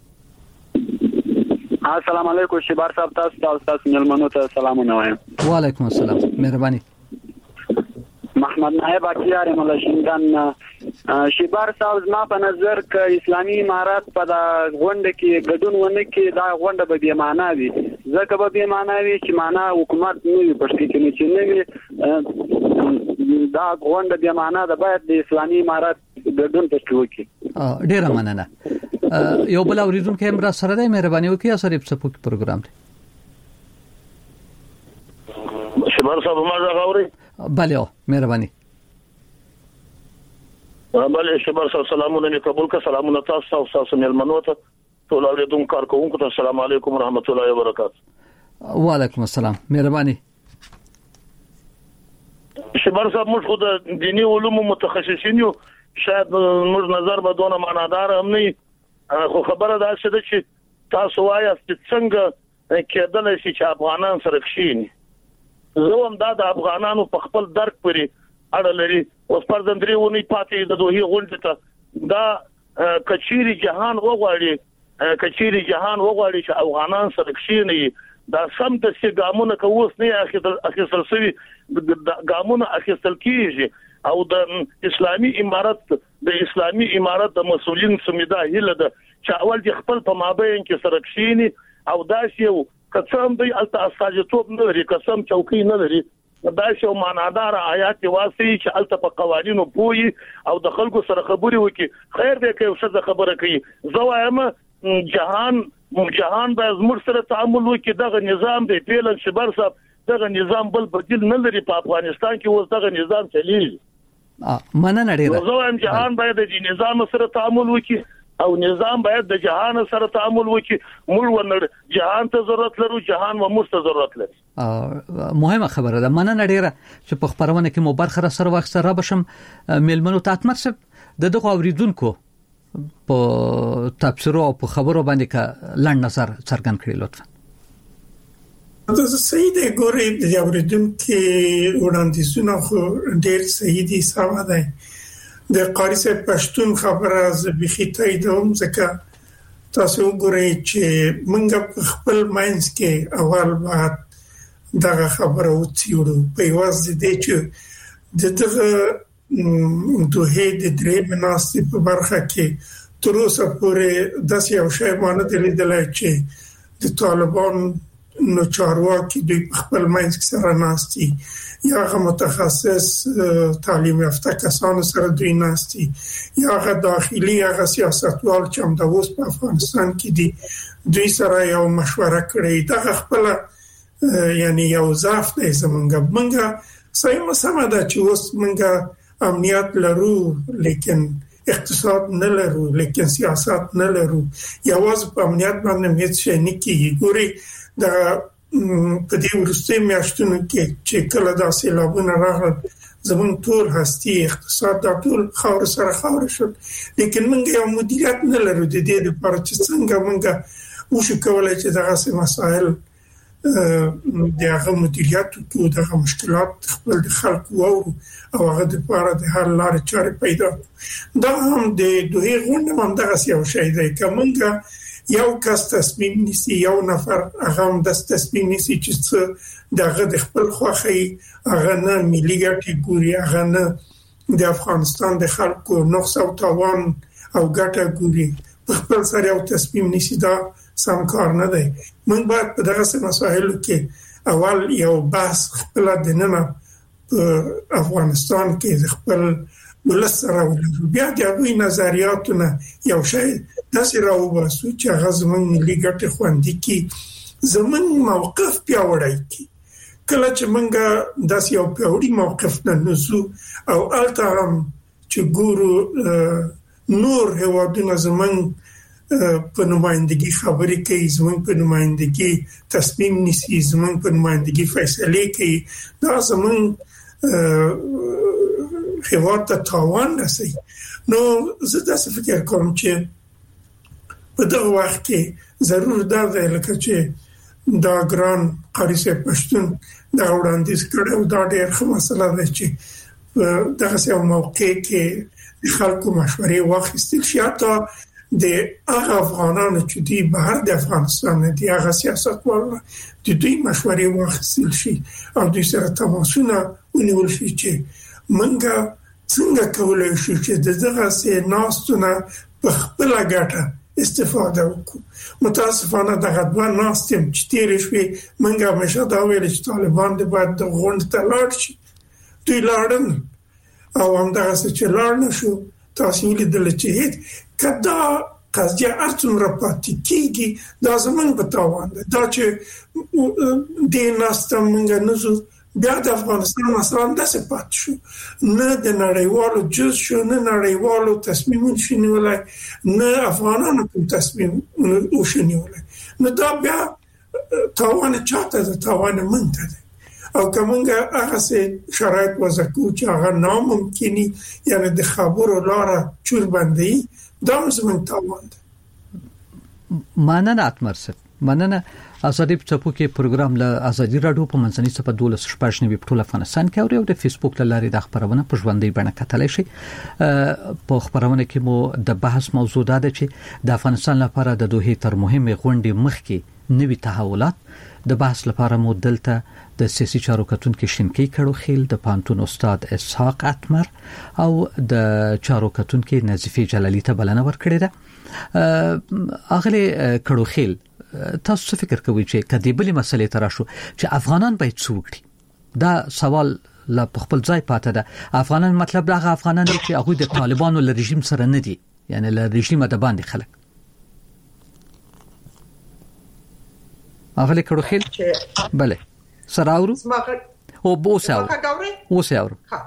السلام علیکم شبار صاحب تاسو ملمنو ته سلامونه وایم وعلیکم السلام مهرباني محمد نائب اکیار ملشندان شبار صاحب ما په نظر ک اسلامي امارات په دا غونډه کې ګډون ونه کې دا غونډه به بې معنا وي ځکه به بې معنا وي چې معنا حکومت نه وي پښتې کې نه وي دا غونډه بې معنا ده باید د اسلامي امارات ګډون پکې وکړي ډیره مننه یو بل اوریدونکو هم را سره دی مهرباني وکړئ سره په سپوک پروګرام دی شبار صاحب ما غاوري بله مهرباني بله شبار صاحب سلامونه می قبول کا سلامونه تاسو ملمنو ته ټول اوریدونکو کارکونکو ته السلام علیکم ورحمت الله وبرکاته وعلیکم السلام مهرباني شبار صاحب موږ خو د دینی علوم متخصصین یو شاید موږ نظر به دونه معنادار هم نه خو خبره دا شته چې تاسو وایاست څنګه کېدل شي چې افغانان سره کښینی زه هم دا د افغانانو په خپل درک پورې اړه لري اوس پردندري ونی پاتې د دوه غونډه ته دا کچيري جهان وغواړي چې افغانان سره کښینی دا سم د څه ګامونه کووس نه اخیستل شوی ګامونه اخیستل کیږي او د اسلامي امارات د مسؤلین سمیدا هله د چاول د خپل په مابین کې سره کښینی او دا یو قسم دی الته استاجتوب نه لري قسم چوکۍ نه لري دا یو معنادار آیات واسي چې الته په قوانینو پوي او د خلکو سره خبري وکي خیر دې کوي څه خبره کوي زوایم جهان به زموږ سره تعامل وکي دغه نظام دی پیلن شبر صاحب دغه نظام بل بدیل نه لري په افغانستان کې اوس دغه نظام چلیږي. مننه ډیره. نو زه هم جهان باید د نظام سره تعامل وکړي او نظام باید د جهان سره تعامل وکړي. موږ ونر جهان ته ضرورت لرو، جهان و موږ ته ضرورت لري. مهمه خبره ده. مننه ډیره چې په خبرونه کې مو برخه سره وخت سره بشم میلمنو تاتمر صاحب د دغه اوریدونکو په تفسیر او په خبرو باندې کا لاند نظر څرګند کړئ لطفا. د صحیح دی ګورې د اوریدونکو وړاندیزونه خو ډېر صحیح دي سم دی. د قاری صاحب پښتون خبره ز بخي تاییدوم ځکه تاسو وګورئ چې موږ خپل ماینس کې اول بعد دغه خبره وڅیړو په واسطه د چې دغه دوه د درې مناسب په برخه کې تر اوسه پورې د یو شی باندې لیدلای چې د طالبان نو چارواکي د خپل ماینس سره ناشتي یا هغه متخصص تعلیم یافته کسان سره دوی ناشتي یا هغه داخلي هغه سیاستوال چې هم د اوس په افغانستان کې دي دوی سره یو مشوره کړې د خپل یعنی یو ضعف دی زمونږ صحیح مسمه ده چې اوس مونږ امنیت لرو لیکن اقتصاد نه لرو لیکن سیاست نه لرو. یوازې په امنیت باندې هیڅ شي نه کیږي. ګوري د په دې ورسته میاشتونو کې چې کله د سیلابونو راغلل زمون ټول هستی اقتصاد د ټول خاور سره خاور شو لیکن موږ یو مدیریت نه لرو د دې لپاره چې څنګه موږ وشو کولای چې دغه مسائل دغه مدیریت او دغه مشکلات خپل خلکو او هغه د لپاره د هر لارې چارې پیدا دا هم د دوه غونډه هم دغه یو شی دی کومه یو کس تصمیم نیسی یو نفر هغه هم د تصمیم نیسی چې دغه د خپل خوخي هغه نه ملي ګټي ګوري هغه نه د افغانستان د خلکو نقص او تاوان او ګټه ګوري په خپل سره یو تصمیم نیسی دا سم کار نه دی. موږ باید په دغه مسایلو کې اول یو بحث خپل د نن افغانستان کې خپل ولسره ولرو بیا د هغوی نظریاتونه یو شی داسې راوباسو چې هغه زموږ ملي ګټې خوندي کړي زموږ موقف پیاوړی کړي. کله چې موږ داسې یو پیاوړی موقف نه نوځو او الته هم چې ګورو نور هیوادونه زموږ په نمائندګي خبرې کوي زموږ په نمائندګي تصمیم نیسي زموږ په نمائندګي فیصله کوي دا زموږ هیواد ته تاوان رسي. نو زه داسې فکر کوم چې په دغه وخت کې ضرور دا دی لکه چې دا ګران قاری صاحب پښتون دا وړاندیز کړو دا ډېر ښه مسله ده چې دغه یو موقع کې د خلکو مشورې واخیستل شي حتی د هغه افغانانو چې دی بهر د افغانستان دی هغه سیاستوال د دوی مشورې واخیستل شي او دوی سره تماسونه ونیول شي چې منګه څنګه کولای شو چې دغه سه ناستونه په خپل ګټه استفاده وکړو. متاسفانه دغه دوه ناستم چې تیر شوي منګه مشه دا ویل چې طالبان د بعد د غونډ ته لاړ شي دوی لاړل او هم دغه چې لاړ نشو تاسو لیدل چې کدا قضیه ارتون راپاتې کیږي دا زمونږ په تاوان ده دا چې د ناستم منګه نزو بیا د افغانستان مثلا داسې پات شو نه د نړیوالو جز شو نه نړیوالو تصمیمونه شنیولای نه افغانانو کوم تصمیم وشنیولای نو دا بیا تاوان چاته ده تاوان منته ده او کومه هغه سه شرایط وزکو چې هغه ناممکني یعنی د خبرو لاره چور باندې دا زمون تاوان ده. مننه اتمرسه مننه ازادي په ټاپو کې پروګرام له ازادي رادیو په منځنۍ صفه 12 په ټول افغانستان کې او د فیسبوک لارې د خبرونه په ژوندۍ بڼه کتلای شي. په خبرونه کې مو د بحث موضوع ده چې د افغانستان لپاره د دوه تر مهمه غونډې مخکې نوي تحولات د بحث لپاره مو دلته د سیاسي چارو کتونکو شینکی کړو خیل د پانتون استاد اسحاق اتمر او د چارو کتونکو نظیفه جلالی ته بلنه ورکړه ده. اغلی کړو خیل تاسو څه فکر کوئ چې کدی بلې مسلې تر شو چې افغانان باید څه وکړي دا سوال لا خپل ځای پاتې ده. افغانان مطلب دا افغانان چې هغه د طالبانو له رژیم سره نه دي یعنی له رژیم د باندې خلک اغلی کړو خیل بله سراورو او بوساور ها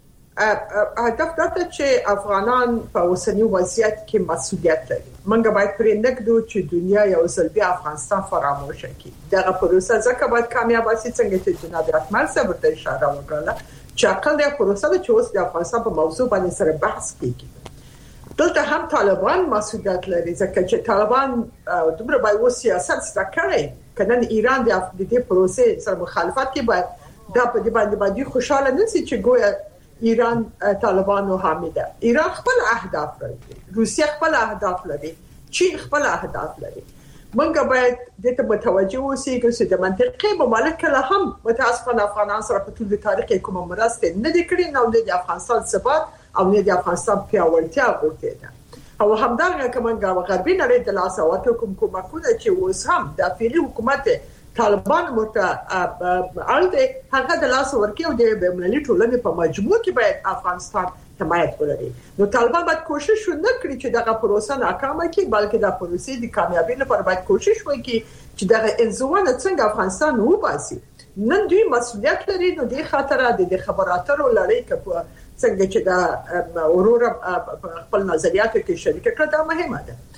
هدف دا چې افغانان په اوسنی وضعیت کې مسؤلیت لري. موږ باید پرې نګدو چې دنیا یو ځل بیا افغانستان فراموش کړي. دغه پروسه ځکه باید کامیاب شي څنګه چې جناب رحمان صاحب ته اشاره وکړه چې عقل د پروسه چې اوس د افغانستان په موضوع باندې سره بحث کیږي. دلته هم طالبان مسؤلیت لري ځکه چې طالبان دومره باید و سیاست ستکړي کنن ایران د دې پروسې سره مخالفت کوي. باید دا په دې باندې خوشاله نشي چې ګویا ایران طالبانو حامی ده. ایران خپل اهداف لري، روسیه خپل اهداف لري، چین خپل اهداف لري. موږ باید د ته متوجه اوسو چې د منطقي ممالک له هم متاسفانه افغانان سره په ټول تاریخ کې کومه مرسته نه دي کړې، نو د افغانستان ثبات او نه د افغانستان پیاوړتیا غوښتي ده. او همدارنګه کومه غربي نړۍ د لاس او کومه چې اوس هم د فعلی حکومت طالبان مرته الته هغه د لاس ورکی او د بینالمللي ټولنې په مجموع کې باید افغانستان حمایت ولري. نو طالبان باید کوشش ونه کړي چې دغه پروسه ناکامه کړي، بلکې د پروسې د کامیابی لپاره باید کوشش وکړي چې دغه انزوان څنګه افغانستان وباسي. نن دوی مسؤلیت لري. نو د خاطر د خبراتو لړۍ کپو څنګه چې د اورور خپل نظریاتو کې شریک کړه دا مهمه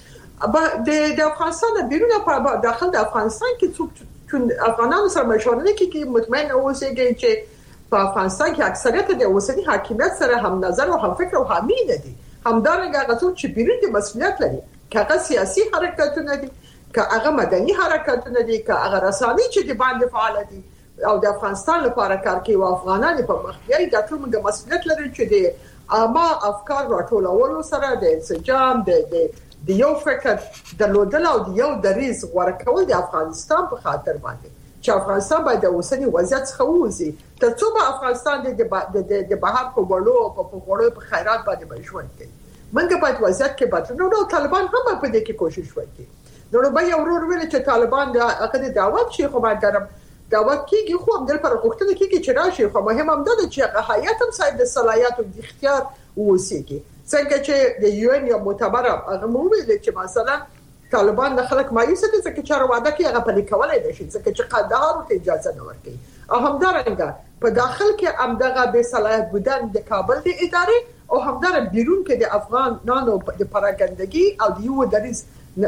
ده. د افغانستان بیرون په داخل د افغانستان کې څوک افغانانو سره مشورې کوي مطمئن اوسئ چې په افغانستان کې اکثریت د اوسنی حاکمیت سره هم نظر او هم فکر او حامی نه دي. همدارنګه هغه څوک چې بیرون د مسؤلیت لري، که سیاسي حرکتونه دي، که هغه مدني حرکتونه دي، که هغه رساني چې د باندې فعال دي او د افغانستان لپاره کار کوي او افغانان په مخ بیاي، دا ټول موږ مسؤلیت لري چې د عامه افکار راټولولو سره د انسجام د یو فکر درلودل او د یو دریز غوړه کول د افغانستان په خاطر باندې چې افغانستان باید د اوسنی وضعیت څخه ووځي ترڅو به افغانستان د بهر په وړو او په وړو په خیرات باندې ژوند کوي. موږ باید وضعیت کې بدلون او طالبان هم په دې کې کوشش وکړي. نو به یو ورور ویل چې طالبان د عقد دعوت شي، خو ما ګرم دعوت کیږي، خو هم د پر غوښتنه کیږي چې راشي. خو مهم هم ده چې هغه هیئت هم صاحب د صلاحیت او د اختیار ووسیږي. څنګه چې د یو ان یا معتبر هغه موویل چې مثلا طالبان د خلک مایوسه دي ځکه چې وعده کوي هغه پلي کولای نشي ځکه چې قندهار ته اجازه نه ورکوي. او همدارنګه په داخل کې همدغه به صلاحیت بودن د کابل د ادارې او همدارنګه بیرون کې د افغانانو د پراګندګي او د یو دریز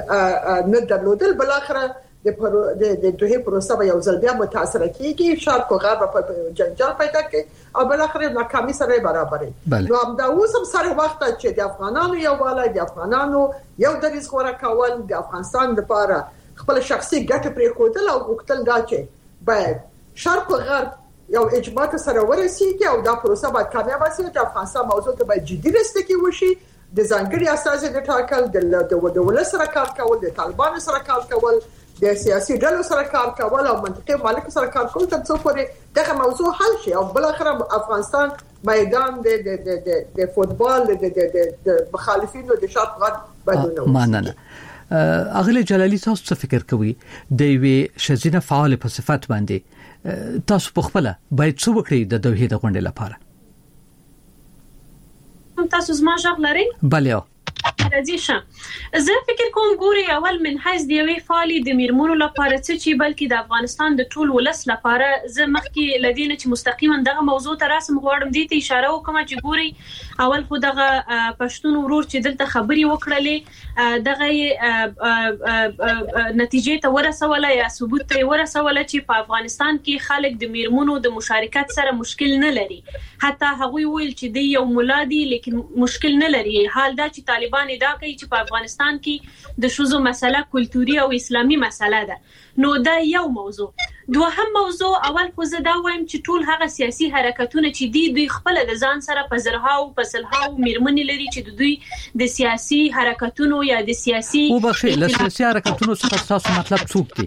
نه درلودل بل اخره د دوه پروسه به یو ځل بیا متاثر کیږي. شرق او غرب په جنجال پیدا کوي او بل اخره ناکامي سره برابرې. نو هم دا اوس هم سره وخت چې د افغانانو یو والای د افغانانو یو دریز غوړه کول د افغانستان لپاره خپل شخصي ګټه پرې خودل او وکتل دا چې باید شرق او غرب یو اجماع سره ورسیږي او دا پروسه باید کامیاب شي. چې افغانستان موضوع ته باید جدي رسټکی وشي، د ځانګړي اساس د ټاکل د ولس سره کار کول، د طالبانو سره کار کول، د سیاسي ډلو سره کار کول او منطقي مالک سره کار کول تر څو پورې دغه موضوع حل شي او بل اخر افغانستان میدان د فوتبال د مخالفینو د شرط غټ بدونه. مننه. اغلی جلالی تاسو څه فکر کوي د وی شزینه فعال په صفات باندې تاسو په خپل باید څه وکړي د دوه د غونډې لپاره؟ تاسو زما ژغ لرئ؟ بله. راځي شه زه فکر کوم ګوري اول من حیث دی وی فعالی د میرمنو لپاره چې بلکې د افغانستان د ټول ولس لپاره زه مخکې لدینه چې مستقیما دغه موضوع ته راسم غواړم دي ته اشاره وکم چې ګوري اول خو دغه پښتون ورور چې دلته خبري وکړلې دغه نتیجې ته ورسوله یا ثبوت ته ورسوله چې په افغانستان کې خلک د میرمنو د مشارکت سره مشکل نه لري. حتی هغوی ویل چې دی یو مولادي لیکن مشکل نه لري. حال دا چې طالبان دا کوي چې په افغانستان کې د شوزو مسله کلتوري او اسلامي مسله ده. نو دا یو موضوع. دوهم موضوع اول خو زه دا وایم چې ټول هغه سیاسي حرکتونه چې دوی خپل د ځان سره په زرهاو په سلهاو میرمنې لري چې دوی د سیاسي حرکتونو یا د سیاسي او بخښه له سیاسي حرکتونو څخه تاسو مطلب څوک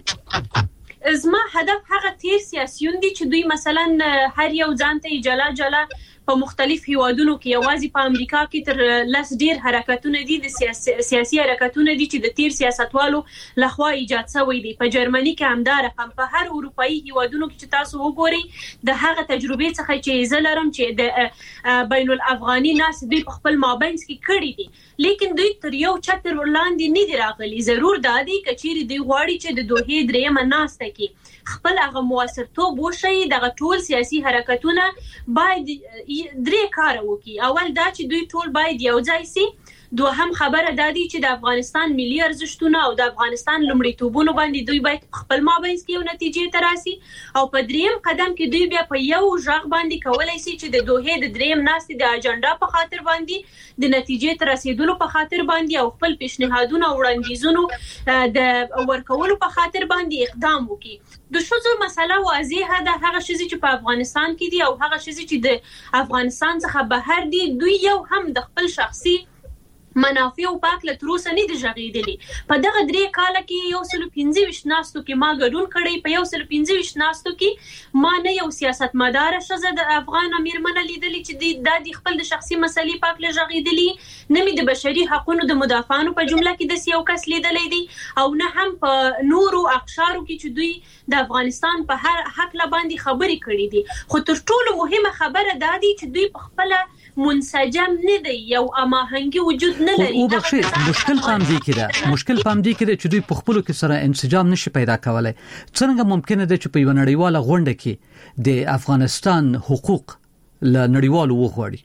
دي؟ زما هدف هغه تیر سیاسيون دي چې دوی مثلا هر یو ځانته جلا په مختلف هیوادونو کې یوازې په امریکا کې تر لس ډیر حرکتونه دي د سیاسي حرکتونه دي چې د تیر سیاستوالو لخوا ایجاد شوی دي په جرمني کې همدا رقم په هر اروپאי هیوادونو کې چې تاسو وګورئ د هغه تجربه څخه چې زلرم چې د بین الافغاني ناس دوی په خپل مابینس کې کړی دي لیکن دوی تر یو چتر وړاندې نه دی راغلي ضرور دادی کچيري دی غواړي چې د دوه درېمه ناسته کې خپل هغه موثرتوب وشي دغه ټول سیاسي حرکتونه باید درې کار وکړي اول دا چې دوی ټول باید یو ځای سي دوهم خبره دادی چې د افغانستان ملي ارزښتونه او د افغانستان لومړیتوبونه باندې دوی باید خپل مابینس کې یو نتیجې ته راسي او په دریم قدم کې دوی بیا په یو ژغ باندې کولای شي چې د دوه د دریم ناستې د اجنډا په خاطر باندې د نتیجې ته رسیدلو په خاطر باندې او خپل پیشنهادونه او وړاندیزونه د ورکولو په خاطر باندې اقدام وکړي د شوزو مسله واضحه ده هغه شی چې په افغانستان کې دي او هغه شی چې د افغانستان څخه بهر دي دوی یو هم د خپل شخصي منافع او پاک له تروسه نه دي ژغېدلي په دغه درې کال کې یو سل 15 ناستو کې ما ګډون کړی په یو سل 15 ناستو کې ما نه یو سیاستمدار شزه د افغان امیرمن لیدلې چې د خپل د شخصي مسلې پاک له ژغېدلي نه می د بشري حقوقو د مدافعانو په جمله کې د یو کس لیدلې دي او نه هم په نورو اقشارو کې چې دوی د افغانستان په هر حق لا باندې خبرې کړې دي خو تر ټولو مهمه خبره دا دي چې دوی په خپل منسجم نه دی یو اماهنګي وجود نه لري او بخښي مشکل پام دی کې چې دوی په خپلو کې سره انسجام نشي پیدا کولای څنګه ممکن ده چې په یو نړیواله غونډه کې د افغانستان حقوق له نړیوالو وغواړي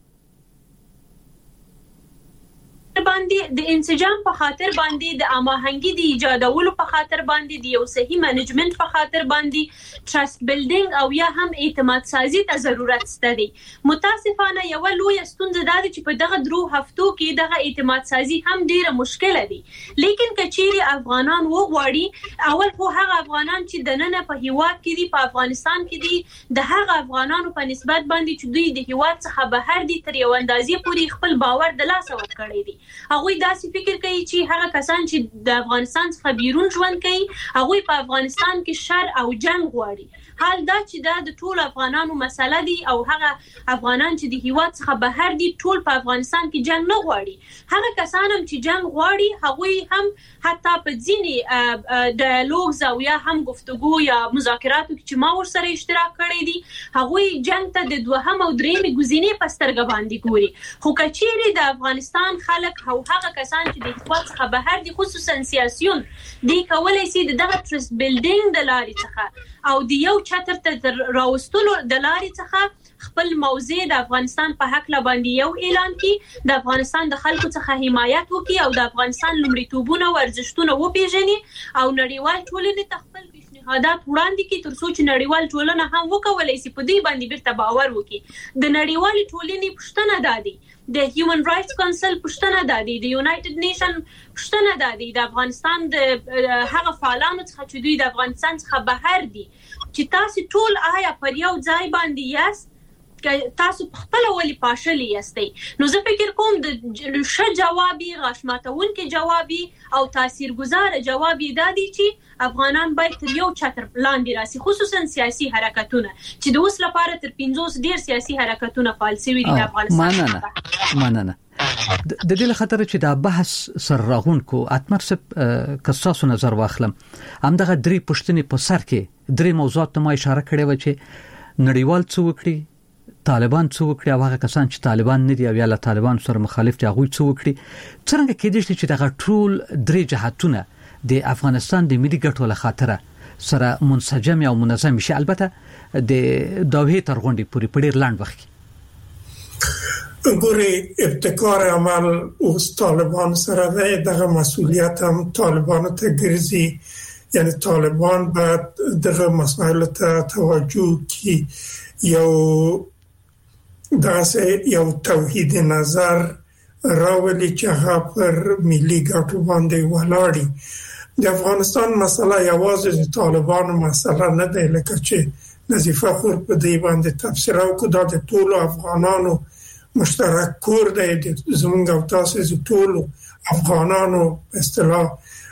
باندې د انسجام په خاطر باندې د اماهنګي د ایجادولو په خاطر باندې د یو صحیح منیجمنت په خاطر باندې ټرست بیلډینګ او یا هم اعتماد سازي ته ضرورت ستدي متاسفانه یو لوی ستونزه ده چې په دغه درو هفتو کې دغه اعتماد سازي هم ډیره مشکله دي لیکن کچيري افغانان وغواړي اول خو هغه افغانان چې د نن په هیواد کې دي په افغانستان کې دي د هغه افغانانو په نسبت باندې چې دوی د هیواد څخه بهر دي تر یو اندازې پورې خپل باور د لاسه ورکړي دي هغه داسې فکر کوي چې هغه کسان چې د افغانستان څخه بیرون ژوند کوي هغه په افغانستان کې شر او جنگ غواړي حال دا چې د ټول افغانانو مسله دي او هغه افغانان چې د هیواد څخه بهر دي ټول په افغانستان کې جنگ نه غواړي هغه کسان هم چې جنگ غواړي هغه هم حتی په ځینې ډایالوګز او یا هم گفتگو یا مذاکراتو کې چې ما ورسره اشتراک کړی دي هغه جنگ ته د دوهم او درېمې ګزینې په سترګه باندې ګوري خو کچيري د افغانستان خلک او هغه کسان چې د هیواد څخه بهر دي خصوصا سیاسيون دي کولای شي دغه ټرست بیلډینګ د لارې څخه او د یو چتر ته راوستلو د لارې څخه خپل موضوع د افغانستان په حق لا باندې یو اعلان کړي د افغانستان د خلکو څخه حمایت وکړي او د افغانستان لومړیتوبونه او ارزښتونه وپیژني او نړیوال ټولنې ته خپل پیشنهادات وړاندې کړي تر څو چې نړیوال ټولنه هم وکولای شي په دې باندې بیرته باور وکړي د نړیوال ټولنې پښتنه دادي د هیومن رائټس کونسل پښتنه دادي د یونایټډ نیشن پښتنه دادي د افغانستان د هغه فعالانو څخه چې دوی د افغانستان څخه بهر دي چې تاسو ټول آیا پر یو ځای باندې یاست تاسو خپل ولې پاشلی یاستئ نو زه فکر کوم د ښه جوابي غاښماتونکو جوابي او تاثیرګذار جوابي دادی چې افغانان باید تر یو چتر لاندې راسي خصوصا سیاسي حرکتونه چې د اوس لپاره تر 50 ډیر سیاسي حرکتونه فعال شوي دي د افغانستان مننه د دې خاطر چې دا بحث سر راغونکو اتمرسب کساسو نظر واخلم همدغه درې پښتنې په سر کې درې موضوعات ته ما اشاره کړې و چې نړیوال څه وکړي طالبان څه وکړي او هغه کسان چې طالبان نه دي او یا له طالبان سره مخالف دي هغه څه وکړي څنګه کېدای شي چې دغه ټول درې جهاتونه د افغانستان د ملي ګټو له خاطر سره منسجم او منظم شي البته د دوه تر غونډې پورې په ډیر لاند وخت ګوري ابتکار عمل او طالبان سره دغه مسؤلیت هم طالبان ته ګرځي یعنی طالبان باید دغه مسائل ته توجه کی یو داسې یو توحید نظر راولي چې هغه پر ملي ګټو باندې ولاړی د افغانستان مسله یوازې د طالبانو مسله نه ده لکه چې نظیفه خور په دې باندې تفسیر وکړه د ټولو افغانانو مشترک کور دی زموږ او تاسو د ټولو افغانانو اصطلاح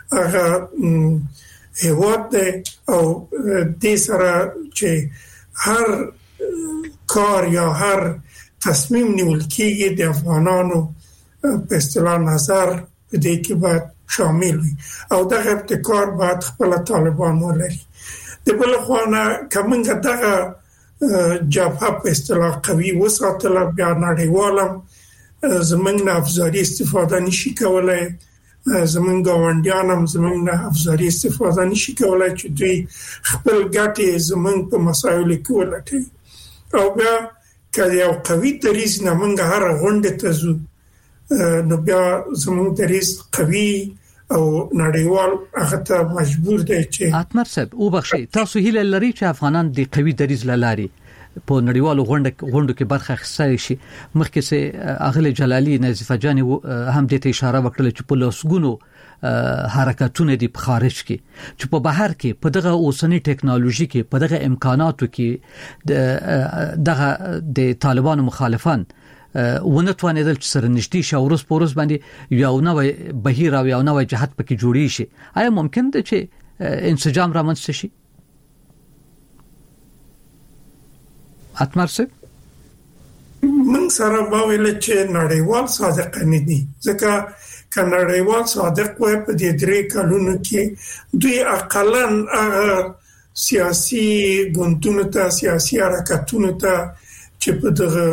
هغه هیواد دی او دې سره چې هر کار یا هر تصمیم نیول کېږي د افغانانو په اصطلاح نظر په دې کې باید شامل وي او دغه ابتکار باید خپل طالبان ولري. د بل خوا نه کومه دغه جبهه په اصطلاح قوي وساتله بیا نړیوالم زمونږ نه افزاري استفاده نشي کولای، زمونږ ګاونډیانم زمونږ نه افزاري استفاده نشي کولای چې دوی خپل ګټې زمونږ په مسایلو کې ولټوي. او بیا که یو قوي دریځ نه موږ هر غونډه ته ځو نو بیا زمونږ دریځ قوي او نړیوال هغه ته مجبور دی چې اتمر صاحب او بخشي تاسو هیله لري چې افغانان د قوي دریځ لاري په نړیوالو غونډو کې برخه اخیستل شي. مخکې سه اغلی جلالی نظیفه جان هم دې ته اشاره وکړه چې په لاسګونو حرکتونه دي په خارج کې چې په بهر کې په دغه اوسنی ټکنالوژي کې په دغه امکاناتو کې دغه د طالبانو مخالفان ونتوانېدل چې سره نشتی شاورس پورس باندې یو نوې بهیر او یو نوې جهت پکې جوړی شي. آیا ممکن ده چې انسجام رامنځته شي؟ اتمر صاحب من سره باویل چې نړیوال صادق نه دي، ځکه ک نړیوال صادق وي په دې درې کلونو کې دوی اقلن سیاسي ګوندونو ته سیاسي حرکتونو ته چې په دغه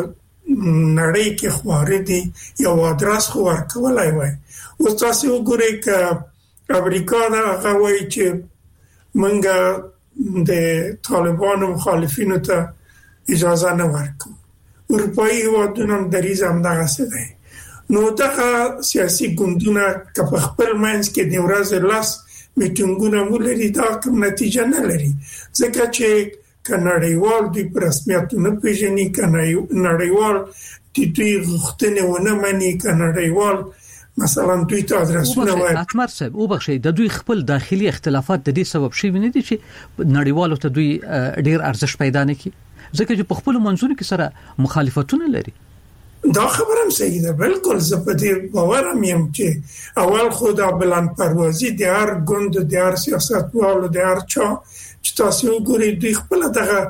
نړۍ کې خواره دي یو ادرس خو ورکولای وای. اوس تاسو وګورئ ک امریکا دا غوي چې منګه د طالبانو مخالفینو ته اجازه نه ورکو. اروپایي هیوادونه هم دریځ همدغه څه دی. نو دغه سیاسي ګوندونه که په خپل منځ کې د ورځې لاس میټینګونه ولري دا کوم نتیجه نه لري، ځکه چې کنړیوال دوی په رسمیت نه پیژني، کنړیوال دوی غوښتنې ونه مني، کنړیوال مثلا دوی ته ادرسونه وایي. اتمر صاحب او بخښي د دوی خپل داخلي اختلافات د دې سبب شي نه دي چې نړیوالو ته دوی ډیر ارزښت پیدا نه کړي، ځکه چې په خپل منځونو کې سره مخالفتونه لري. دا خبره هم صحیح ده، بالکل زه په دې باورم یم چې اول خو دا بلند پروازي د هر ګوند د هر سیاستوالو د هر چا چې تاسو وګورئ دوی خپل دغه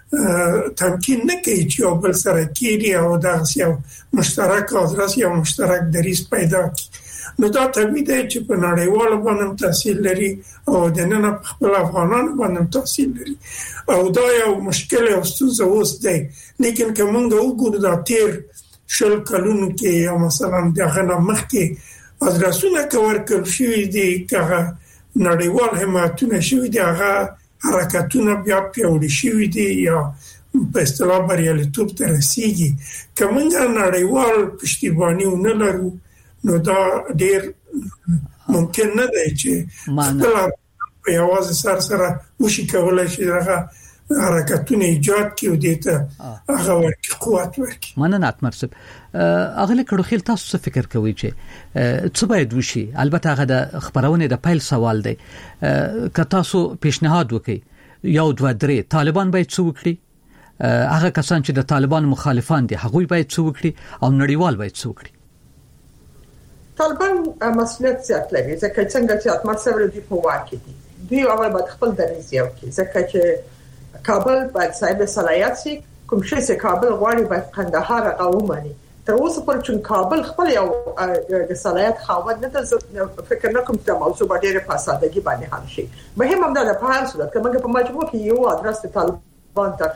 تمکین نه کوي چې یو بل سره کېږي او دغه یو مشترک ادرس یا مشترک دریځ پیدا کړي. نو دا طبیعي دی چې په نړیوالو باندې تاثیر لري او د نن په خپل افغانانو باندې تاثیر لري او دا یو مشکل او ستونزه اوس دی. لیکن که موږ وګورو دا تیر شل کلونو کې یا مثلا دغه مخکې ادرسونه کورکل شوی دي که نړیوال حمایتونه شوی دي، هغه حرکتونه بیا پیوړي شوی دي یا په اصطلاح بریالیتوب ته رسیږي. که موږ نړیوال پشتیبانی ونه لرو نو دا ډیر ممکن نه دی چې خپل په یوازې سره وشي کولای شي هغه حرکتونه ایجاد کړي او دته هغه ورکی قوت ورکی. مننه اتمر صاحب. اغله کړو تاسو څه فکر کوئ چې څه باید وشي؟ البته هغه د خبرونه د پیل سوال دی. که تاسو پیشنهاد وکړي یو دوه درې طالبان باید څه وکړي، هغه کسان چې د طالبان مخالفان دي هغوی باید څه وکړي او نړیوال باید څه وکړي؟ طالبان مسؤلیت زیات لري، ځکه څنګه چې اتمر صاحب دی په واکې دي، دوی اول باید خپل دریځ یو کړي، ځکه چې کابل باید صاحب صلاحیت شي، کوم شي چې کابل غواړي باید قندهار غوومني. تر اوسه پورې چې کابل خپل یو د صلاحیت خاوند نه ده، فکر نه کوم چې موضوع ډېر په سادهګي باندې حل شي. مهم هم دا په هر صورت کې موږ په مجموع کې یو ادرس د طالبان ته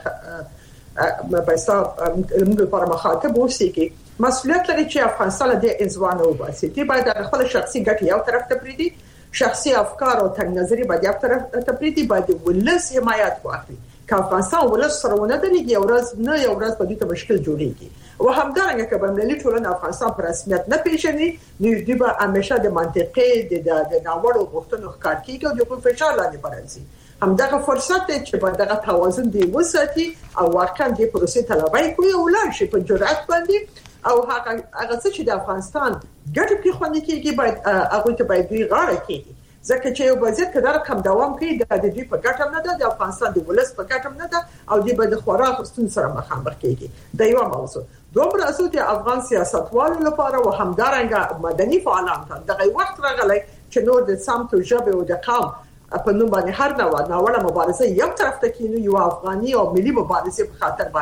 په حساب موږ لپاره مخاطب اوسېږي. مسؤلیت لري چې افغانستان د انزوان او باسي دي باید خپل شخصي ګټې یو طرف ته پریدي، شخصي افکار او تنگ نظری باید یو طرف ته پریدي، باید ولس حمایت واخلي. که افغانستان ولس سره ونه دلېږي یو ورځ په دې ته مشکل جوړیږي. او همدارنګه که بنلي ټولنه افغانستان پر رسمیت نه پیژني نو دوی به همیشه د منطقې د ناوړو غوښتنو ښکار کیږي او د فشار لاندې راځي. همدغه فرصت دی چې باید دغه توازن دی وساتي او واقعا د پروسې طلبای کوي او لاړ شي په جرأت باندې او هغه څه چې د افغانستان ګټه کې خوندې کیږي باید هغه ته باید دوی غاړه کیږي، ځکه چې یو وضعیت کله کم دوام کوي د دې په ګټه نه ده، د افغانستان د ولس په ګټه نه ده او د بده خوراک ستون سره مخامخ کیږي. دا یو موضوع. دومره اسو د افغان سیاستوالو لپاره او همدارنګه مدني فعالان ته دغه وخت راغلی چې نور د سمت او ژبه او د قوم په نوم باندې هر نوړه مبارزه یو طرف ته کینو، یو افغاني او ملي مبارزه په خاطر باندې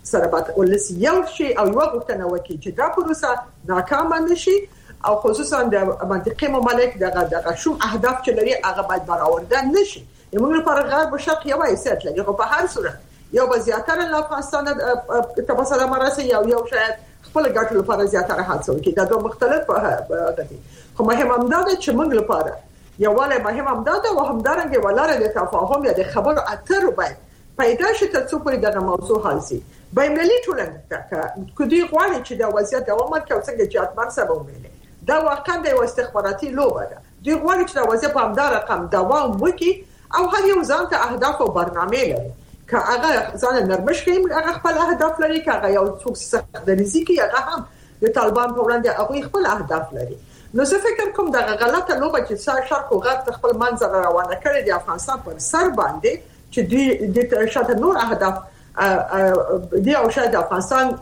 سره به ولس یو شي او یو غوښتنه وکړي چې دا پروسه ناکام نشي او خصوصا د منطقي ممالک دغه شوم اهداف چې لري هغه باید برآورده نشي. موږ لپاره غرب او شرق یو حیثیت لري خو په هر صورت یو به زیاتره له افغانستان ته سره مرسته یو شاید خپل ګټو لپاره زیاتره هڅه وکړي. دا دوه مختلف دي خو مهم هم دا چې موږ لپاره یواله مهم هم دا او همدارنګه ولاره د تفاهم یا د خبرو اترو باید پیدا شي تر څو پورې دغه موضوع حل شي. بین‌المللي ټولنه که دوی غواړي چې د وضعیت دوام ورکړي او څنګه چې اتمر سبا ومني دا واقعا د استخباراتي لوبه ده. دوی غواړي چې د وضعیت په همدار رقم دوام وکړي او هر یو ځان ته اهداف او برنامه لري. که هغه ځان نرمش کوي هغه خپل اهداف لري، که هغه یو څوک سخت دریزي کوي هغه هم د طالبان په وړاندې هغه خپل اهداف لري. نو زه فکر کوم دا غلطه لوبه چې شرق او غرب خپل منځ روانه کړي د افغانستان پر سر باندې چې دوی د شاته نور اهداف دی او شاید افغانستان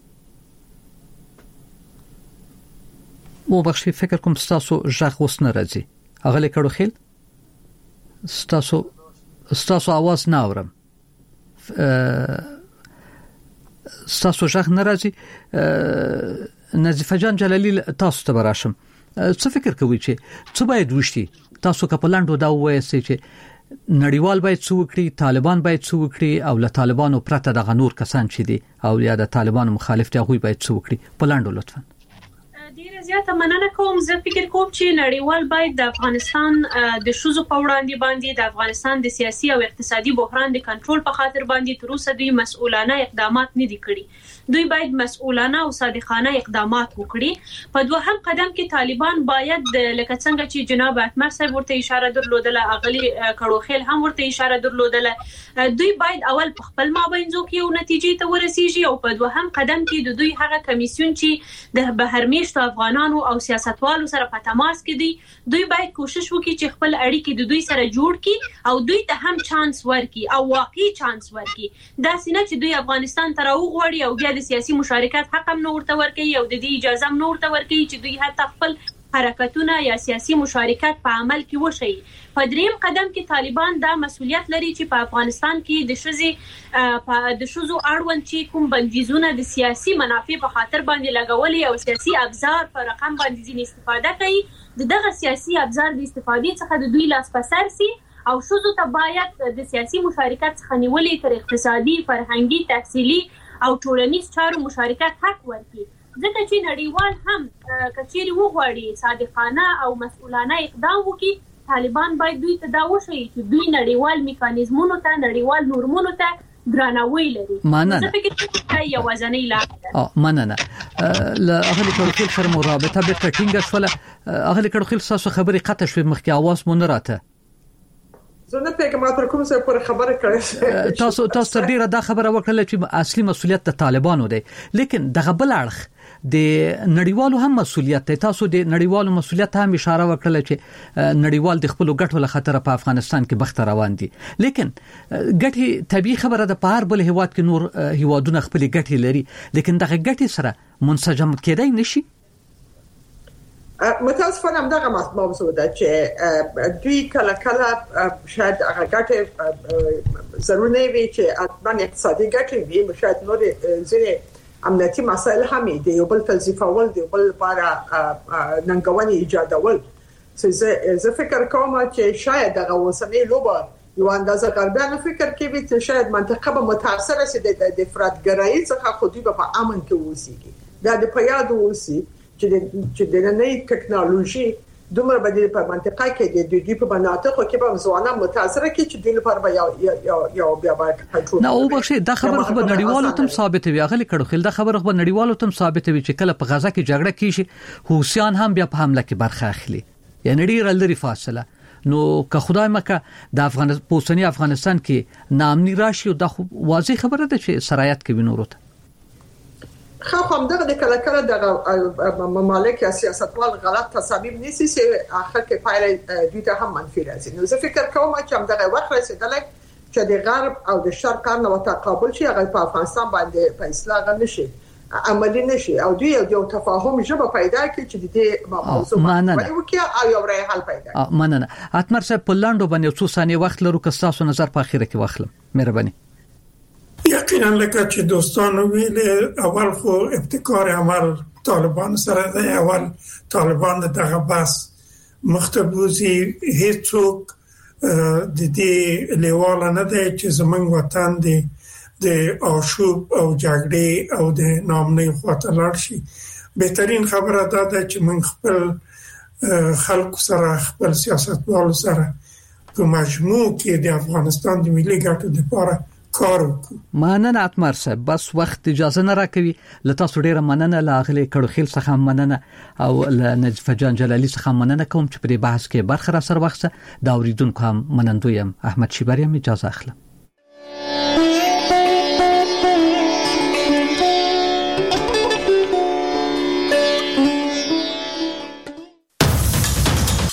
مو بخشي فکر کوم تاسو ژغ وس نه راځي. هغه لیکړو خیل تاسو आवाज نه اورم. تاسو ژغ نه راځي. نظیفه جان جلالی تاسو ته براشم. څه فکر کوي چې څه باید وشي؟ تاسو کپلاندو دا وایي چې نړیوال باید څه وکړي، طالبان باید څه وکړي او له طالبانو پرته د غنور کسان چې دي او یا د طالبانو مخالف دي هغه باید څه وکړي؟ پلاندو لطفا. ډیره زیاته مننه کوم. زه فکر کوم چې نړیوال باید د افغانستان د شوزو په وړاندې باندې د افغانستان د سیاسي او اقتصادي بحران د کنټرول په خاطر باندې تر اوسه دوی مسؤلانه اقدامات نه دي کړي. دوی باید مسؤلانه او صادقانه اقدامات وکړي. په دوهم قدم کې طالبان باید لکه څنګه چې جناب اتمر صاحب ورته اشاره درلودله، اغلی کړوخیل هم ورته اشاره درلودله، دوی باید اول په خپل مابینځو کې یو نتیجې ته ورسیږي او په دوهم قدم کې د دوی هغه کمیسیون چې د بهرمیشتو افغانانو او سیاستوالو سره په تماس کې دي دوی باید کوشش وکړي چې خپل اړیکې د دوی سره جوړ کړي او دوی ته هم چانس ورکړي او واقعي چانس ورکړي. دا سینه چې دوی افغانستان ته راوغواړي او بیا د سیاسي مشارکت حق هم نه ورته ورکړي او د دې اجازه هم نه ورته ورکړي چې دوی حتی خپل حرکتونه یا سیاسي مشارکت په عمل کې وشي. په دریم قدم کې طالبان دا مسؤلیت لري چې په افغانستان کې د شوزو اړوند چې کوم بندیزونه د سیاسي منافع په خاطر باندې لګولي او سیاسي ابزار په رقم باندې ځین استفاده کوي، دغه سیاسي ابزار د استفادې څخه د دوی لاس په سر سي او شوزو ته باید د سیاسي مشارکت څخه نیولې تر اقتصادي، فرهنګي، تحصیلي او ټولنیز چارو مشارکت حق ورکړي. ځکه چې نړیوال هم کچېری وغواړي صادقانه او مسؤلانه اقدام وکړي، طالبان باید دوی ته دا وښيي چې دوی نړیوال میکانیزمونو ته، نړیوال نورمونو ته درناوی لري. مننه. زه فکر کوم چې یو ځاني لاره مننه. له هغه کړو سره مرابطه به ټینګه شوله. هغه کړو تاسو خبري قطع شوه مخکې आवाज مونږ نه راته. زه نه پیګم تر کوم څه پر خبره کړې. تاسو ډیره دا خبره وکړه چې اصلي مسؤلیت د طالبانو دی، لیکن دغه بل اړخ د نړیوالو هم مسؤلیت دی. تاسو د نړیوالو مسؤلیت هم اشاره وکړه چې نړیوال د خپل ګټو له خطر په افغانستان کې بخت روان دي، لیکن ګټي طبيعي خبره ده. په هر بل هیواد کې نور هیوادونه خپل ګټي لري، لیکن دغه ګټي سره منسجم کېدای نشي. متاسفانه همدغه موضوع ده چې دوی کله شاید هغه ګټه ضروري نه وي چې اتمن اقتصادي ګټه وي، شاید نور ځینې امنیتي مسایل هم دي، یو بل توظیفول دي، بل لپاره ننګونې ایجادول. زه فکر کوم چې شاید دغه وسنۍ لوبه یو اندازه غربیان فکر کوي چې شاید منطقه به متاثر شي د افراطګرایي څخه، خو دوی په امن کې اوسېږي. دا د پیاد اوسي چې د نړۍ ټکنالوژي دومره بدیل په منطقه کې د دوی په مناطقو کې به ځوانان متاثر کی چې د لپاره یو بیا باید کنټرول. نه او بخښه دا خبره خو نړیوالو تم ثابت وي. غلي کړو خل دا خبره خو نړیوالو تم ثابت وي چې کله په غزا کې جګړه کیږي حوثیان هم بیا په حمله کې برخه اخلي، یعنی ډیر لري فاصله. نو که خدای مکه د پوسنی افغانستان کې نامنی راشي دا خو واضح خبره ده چې سرایت کوي نورو ته. خو هم دغه د کله د ممالک یا سیاستوال غلط تصامیم نیسي چې اخر کې پایله دوی ته هم منفي راځي. نو زه فکر کوم چې هم دغه وخت رسیدلی چې د غرب او د شرق کار نو تقابل شي هغه په افغانستان باندې په اصلاح نشي عملی نشي او دوی یو تفاهم ژبه پیدا کړي چې د دې موضوع باندې وکړي او یو رای حل پیدا کړي. مننه. اتمر صاحب په لاندو باندې څو ثانیې وخت لرو که تاسو نظر په اخیره کې واخلم مهرباني. یا یقینا لکه چې دوستانو ویل اول خو ابتکار عمل طالبان سره دی. اول طالبان دغه بس مختبوزي هیڅوک د دې لیواله نه دی چې زمونږ وطن دی د آشوب او جګړې او د نامنۍ خواته لاړ شي. بهترین خبره ده چې موږ خپل خلکو سره خپل سیاستوالو سره په مجموع کې د افغانستان د ملي ګټو لپاره کار وکړو. مننه اتمر صاحب، بس وخت اجازه نه راکوي. لته ډیره مننه لاغلي کړوخیل څخه مننه او نجف جان جلالي څخه مننه کوم چې په دې بحث کې برخه را سره وخت دا اوریدونکو هم منندویم. احمد شیبری هم اجازه اخلم.